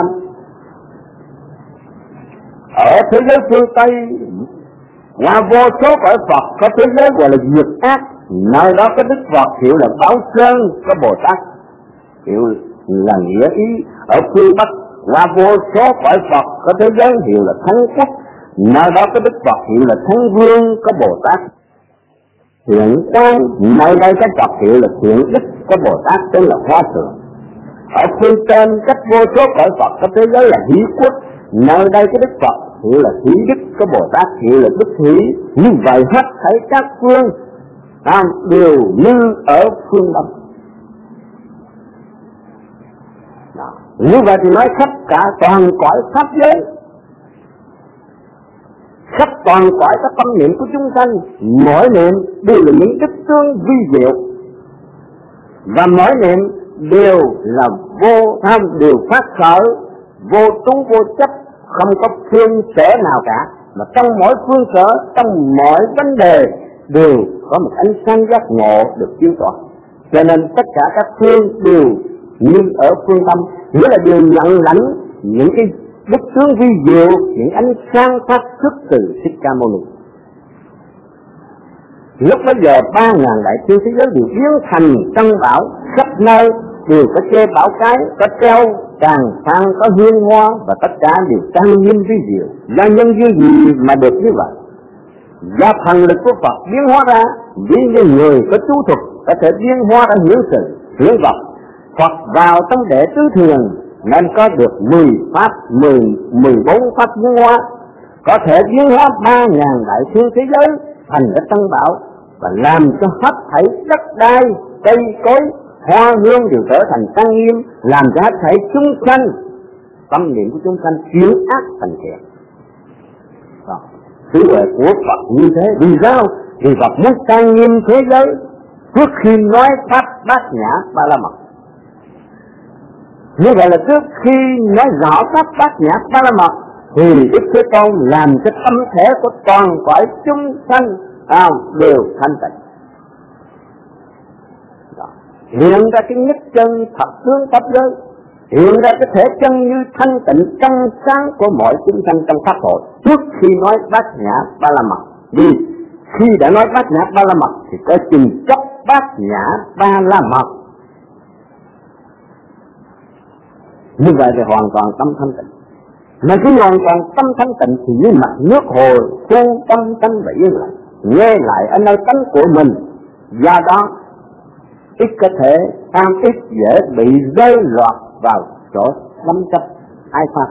Ở thế giới phương Tây, ngoài vô số cõi Phật có thế giới gọi là diệt ác, nơi đó có Đức Phật hiệu là Bảo Sơn, có Bồ Tát hiệu là Nghĩa Ý. Ở phương Bắc, qua vô số cõi Phật có thế giới hiệu là Thắng Quốc, nơi đó có Đức Phật hiệu là Thắng Vương, có Bồ Tát Thiện Quang, nơi đây có Phật hiệu là Thiện Đức, có Bồ Tát tên là Hoa Thượng. Ở phương trên cách vô số cõi Phật có thế giới là Hỷ Quốc, nơi đây có Đức Phật hiệu là Hỷ Đức, có Bồ Tát hiệu là Đức Hỷ. Như vậy hết thảy các phương đều như ở phương Đông. Như vậy thì nói khắp cả toàn cõi pháp giới, khắp toàn cõi các tâm niệm của chúng sanh, mỗi niệm đều là những đức tương vi diệu, và mỗi niệm đều là vô tham, đều phát khởi vô tú vô chấp, không có phương sở nào cả, mà trong mỗi phương sở, trong mọi vấn đề đều có một ánh sáng giác ngộ được chiếu tỏa. Cho nên tất cả các phương đều như ở phương Tâm, nghĩa là đều nhận lãnh những cái đức tướng vi diệu, những ánh sáng phát xuất từ Thích Ca Mâu Ni. Lúc bấy giờ 3.000 đại thiên thế giới đều biến thành tân bảo, khắp nơi đều có che bảo cái, có treo tràng phan, có hương hoa, và tất cả đều trang nghiêm vi diệu. Do nhân duyên gì mà được như vậy? Do thần lực của Phật biến hóa ra, vì như người có chú thuật có thể biến hóa ra hiển sự, hiển vật. Phật vào trong đệ tứ thiền nên có được 10 pháp, 14 pháp biến hóa, có thể biến hóa 3.000 đại thiên thế giới thành cái tân bảo, và làm cho hết thảy đất đai, cây cối, hoa hương đều trở thành trang nghiêm, làm cho hết thảy chúng sanh, tâm niệm của chúng sanh chuyển ác thành thiện. Trí huệ của Phật như thế, vì sao? Vì Phật muốn trang nghiêm thế giới trước khi nói pháp bát nhã ba la mật. Như vậy là trước khi nói rõ pháp bát nhã ba la mật thì Đức Thế Tôn làm cho tâm thể của toàn cõi chúng sanh đều thanh tịnh. Hiện ra cái nhất chân thật tướng pháp giới, hiện ra cái thể chân như thanh tịnh trong sáng của mọi chúng sanh trong pháp hội. Trước khi nói bát nhã ba la mật, vì khi đã nói bát nhã ba la mật thì có chừng chốc bát nhã ba la mật. Như vậy thì hoàn toàn tâm thanh tịnh. Mà khi hoàn toàn tâm thanh tịnh thì như mặt nước hồ thu tâm thanh và yên lặng, nghe lại ở nơi tánh của mình. Do đó ít có thể ít dễ bị rơi loạt vào chỗ đắm chấp ai pháp.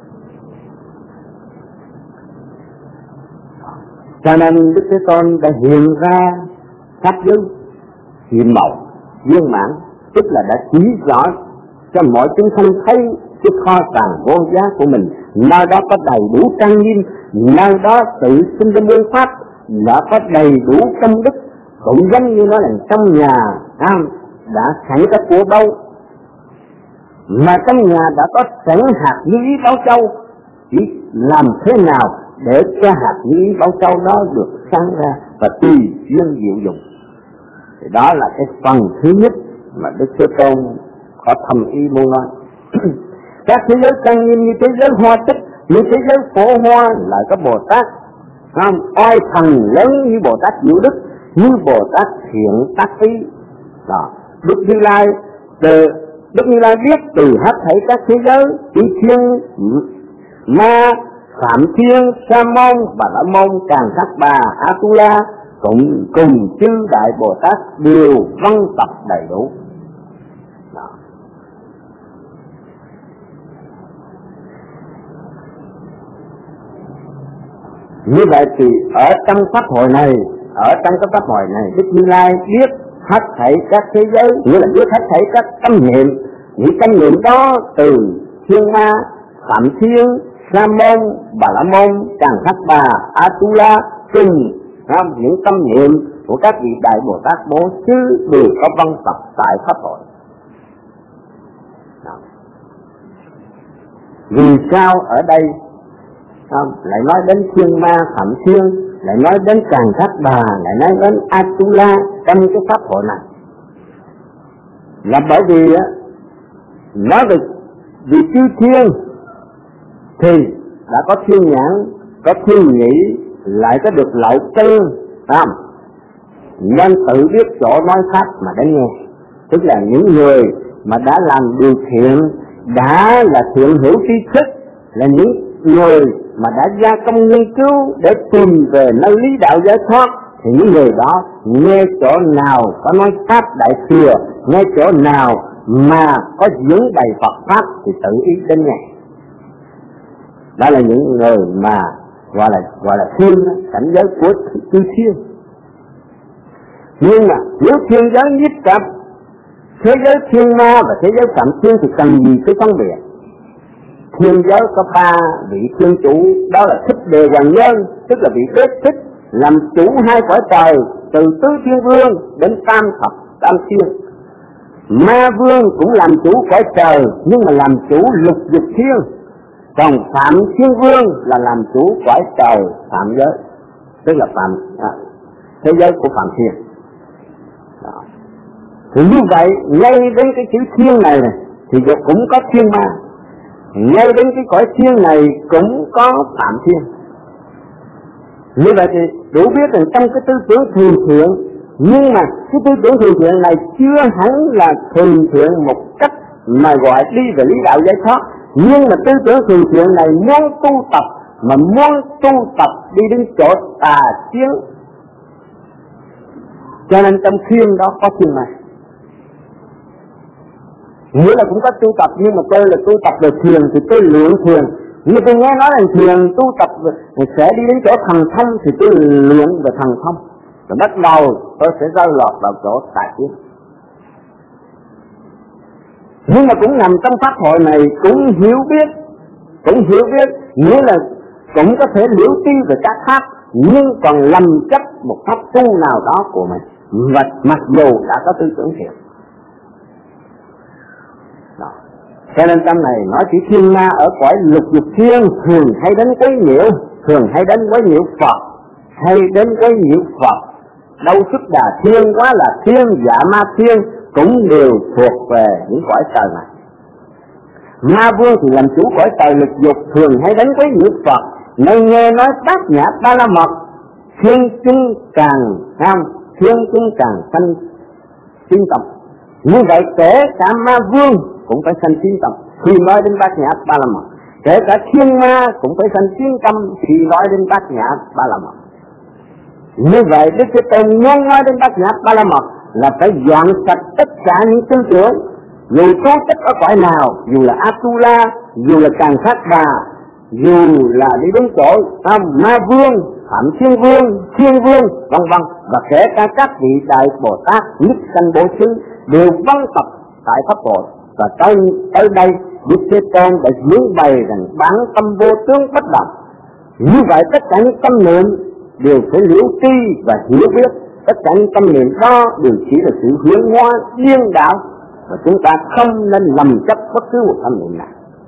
Cho nên Đức Thế Tôn đã hiện ra pháp giới hiện màu viên mãn, tức là đã chỉ rõ cho mọi chúng sanh thấy cái kho tàng vô giá của mình. Nơi đó có đầy đủ trang nghiêm, nơi đó tự sinh ra muôn pháp, đã có đầy đủ công đức, cũng giống như nói là trong nhà đã sẵn các của đâu, mà trong nhà đã có sẵn hạt như ý bảo châu, chỉ làm thế nào để cho hạt như ý bảo châu đó được sáng ra và tùy duyên diệu dụng. Thì đó là cái phần thứ nhất mà Đức Thế Tôn có thầm ý muốn nói. Các thế giới trang nghiêm như thế giới hoa tích, như thế giới phổ hoa lại có Bồ Tát oai thần lớn như Bồ Tát Diệu Đức, như Bồ Tát Thiện Tác Ý. Đó, Đức Như Lai biết từ hết thảy các thế giới, chư thiên ma, Phạm Thiên, Sa Môn, Bà La Môn, Càng Thác Bà, Atula cùng chư đại Bồ Tát đều văn tập đầy đủ. Đó. Như vậy thì ở trong pháp hội này, Đức Như Lai biết hết thảy các thế giới, nghĩa là biết hết thảy các tâm niệm. Những tâm niệm đó từ Thiên Ma, Phạm Thiên, Sa Môn, Bà La Môn, Càng Thác Bà, Atula, những tâm niệm của các vị đại Bồ Tát Bố Sư đều có văn tập tại pháp hội. Vì sao ở đây lại nói đến Thiên Ma, Phạm Thiên, lại nói đến Càng Thác Bà, lại nói đến Atula trong cái pháp hội này? Là bởi vì nói về vị chư thiên thì đã có thiên nhãn, có thiên nhĩ, lại có được lậu tư, nên tự biết chỗ nói pháp mà để nghe. Tức là những người mà đã làm điều thiện, đã là thiện hữu tri thức, là những người mà đã gia công nghiên cứu để tìm về nơi lý đạo giải thoát, thì những người đó nghe chỗ nào có nói pháp đại thừa, nghe chỗ nào mà có diễn bày Phật pháp thì tự ý đến nghe. Đó là những người mà gọi là thiên, cảnh giới của chư thiên. Nhưng mà nếu thiên giới nhiếp cặp, thế giới Thiên Ma và thế giới Phạm Thiên thì cần gì phải phân biệt? Thiên giới có 3 vị thiên chủ, đó là Thích Đề Hoàng Nhân, tức là vị đế thích làm chủ 2 cõi trời, từ Tứ Thiên Vương đến Tam Thiên. Ma Vương cũng làm chủ cõi trời, nhưng mà làm chủ lục dục thiên. Còn Phạm Thiên Vương là làm chủ cõi trời Phạm giới, tức là thế giới của Phạm Thiên. Đó. Thì như vậy, ngay đến cái chữ thiên này thì cũng có thiên ma, ngay đến cái cõi thiên này cũng có Phạm Thiên. Như vậy thì đủ biết rằng trong cái tư tưởng thường thiện, nhưng mà cái tư tưởng thường thiện này chưa hẳn là thường thiện một cách mà gọi đi về lý đạo giải thoát. Nhưng mà tư tưởng thường thiện này muốn tu tập, mà muốn tu tập đi đến chỗ tà chiến, cho nên trong thiên đó có thiên ma. Nghĩa là cũng có tu tập, nhưng mà tôi là tu tập về thiền thì tôi luyện thiền. Nhưng tôi nghe nói là thiền tu tập sẽ đi đến chỗ thần thông thì tôi luyện về thần thông. Rồi bắt đầu tôi sẽ rơi lọt vào chỗ tà chiến. Nhưng mà cũng nằm trong pháp hội này, cũng hiểu biết, nghĩa là cũng có thể liễu tri về các pháp, nhưng còn lầm chấp một pháp tu nào đó của mình, và mặc dù đã có tư tưởng thiện. Đó. Cho nên trong này nói chữ thiên ma ở cõi lục dục thiên thường hay đến quấy nhiễu, thường hay đến quấy nhiễu Phật, hay đến quấy nhiễu Phật. Đâu sức đà thiên quá là thiên, dạ ma thiên cũng đều thuộc về những cõi trời này. Ma vương thì làm chủ cõi trời lục dục thường hay đến quấy nhiễu Phật, nên nghe nói bát nhã ba la mật, thiên chúng càng ham, thiên chúng càng sanh tín tâm. Như vậy kể cả ma vương cũng phải sanh tín tâm khi nói đến bát nhã ba la mật, kể cả thiên ma cũng phải sanh tín tâm khi nói đến bát nhã ba la mật. Như vậy Đức Thế Tôn muốn nói đến bát nhã ba la mật là phải dọn sạch tất cả những tư tưởng, dù trú tích ở cõi nào, dù là Atula, dù là Càn Sát Đà, dù là đi đến cõi ma vương, Phạm Thiên Vương, Thiên Vương, vân vân, và kể cả các vị đại Bồ Tát, nhất sanh bổ xứ đều văn tập tại pháp hội. Và tới đây Đức Thế Tôn đã hướng bày rằng bản tâm vô tướng bất động. Như vậy tất cả những tâm niệm đều phải liễu tri và hiểu biết. Tất cả những tâm niệm đó đều chỉ là sự huyễn hóa điên đảo, và chúng ta không nên lầm chấp bất cứ một tâm niệm nào.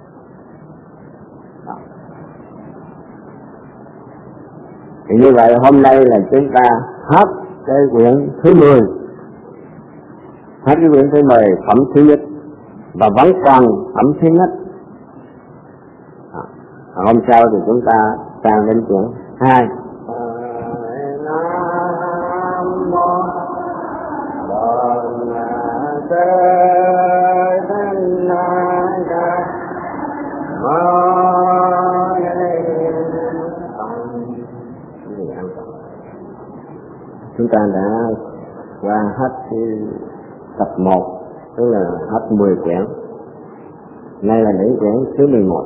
Thì như vậy hôm nay là chúng ta hết cái quyển thứ 10, hết cái quyển thứ 10 phẩm thứ nhất, và vẫn còn phẩm thứ nhất. Hôm sau thì chúng ta sang đến quyển 2. Chúng ta đã qua hết cái tập 1, tức là hết 10 quyển. Nay là đến quyển thứ 11,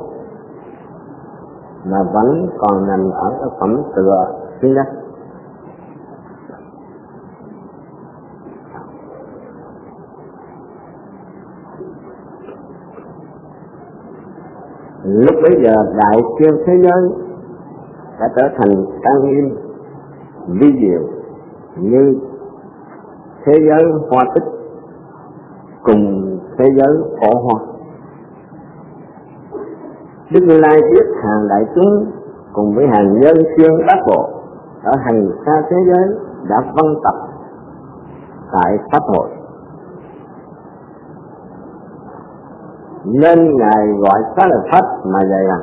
mà vẫn còn nằm ở cái phẩm tựa thứ nhất. Lúc bấy giờ đại thiên thế giới đã trở thành trang nghiêm vi diệu như thế giới hoa tích cùng thế giới khổ hoa. Đức Như Lai biết hàng đại chúng cùng với hàng nhân xuyên bát bộ ở hành xa thế giới đã văn tập tại pháp hội, nên Ngài gọi Xá Lợi Phất mà dạy rằng: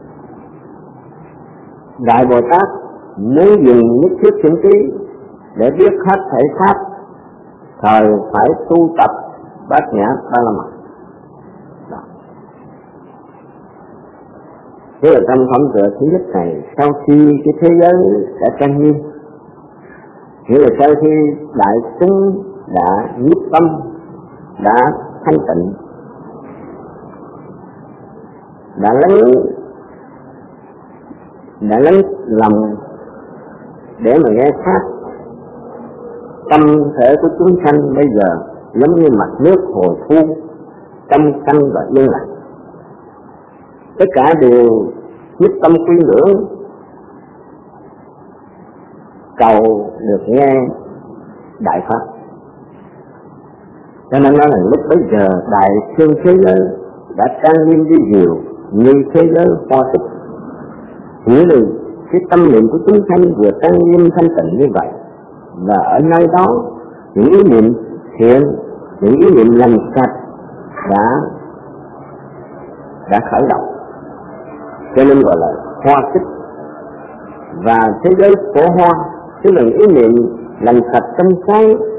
Đại Bồ Tát muốn dùng nhất thiết thiện trí để biết hết thể pháp, thời phải tu tập bát nhã ba la mật. Thế là trong phẩm tựa thứ nhất này, sau khi cái thế giới đã trang nghiêm, nghĩa là sau khi đại chúng đã nhiếp tâm, đã thanh tịnh, đã lấy lòng để mà nghe pháp, tâm thể của chúng sanh bây giờ giống như mặt nước hồ thu, trong xanh và yên lặng. Tất cả đều nhất tâm quy ngưỡng, cầu được nghe đại pháp. Cho nên nói là lúc bấy giờ đại thiên thế giới đã trang nghiêm vi diệu như thế giới hoa tịch. Nghĩa là cái tâm niệm của chúng sanh vừa trang nghiêm thanh tịnh như vậy, và ở nơi đó những ý niệm thiện, những ý niệm lành sạch đã khởi động, cho nên gọi là hoa tích. Và thế giới phổ hoa tức là những ý niệm lành sạch trong sáng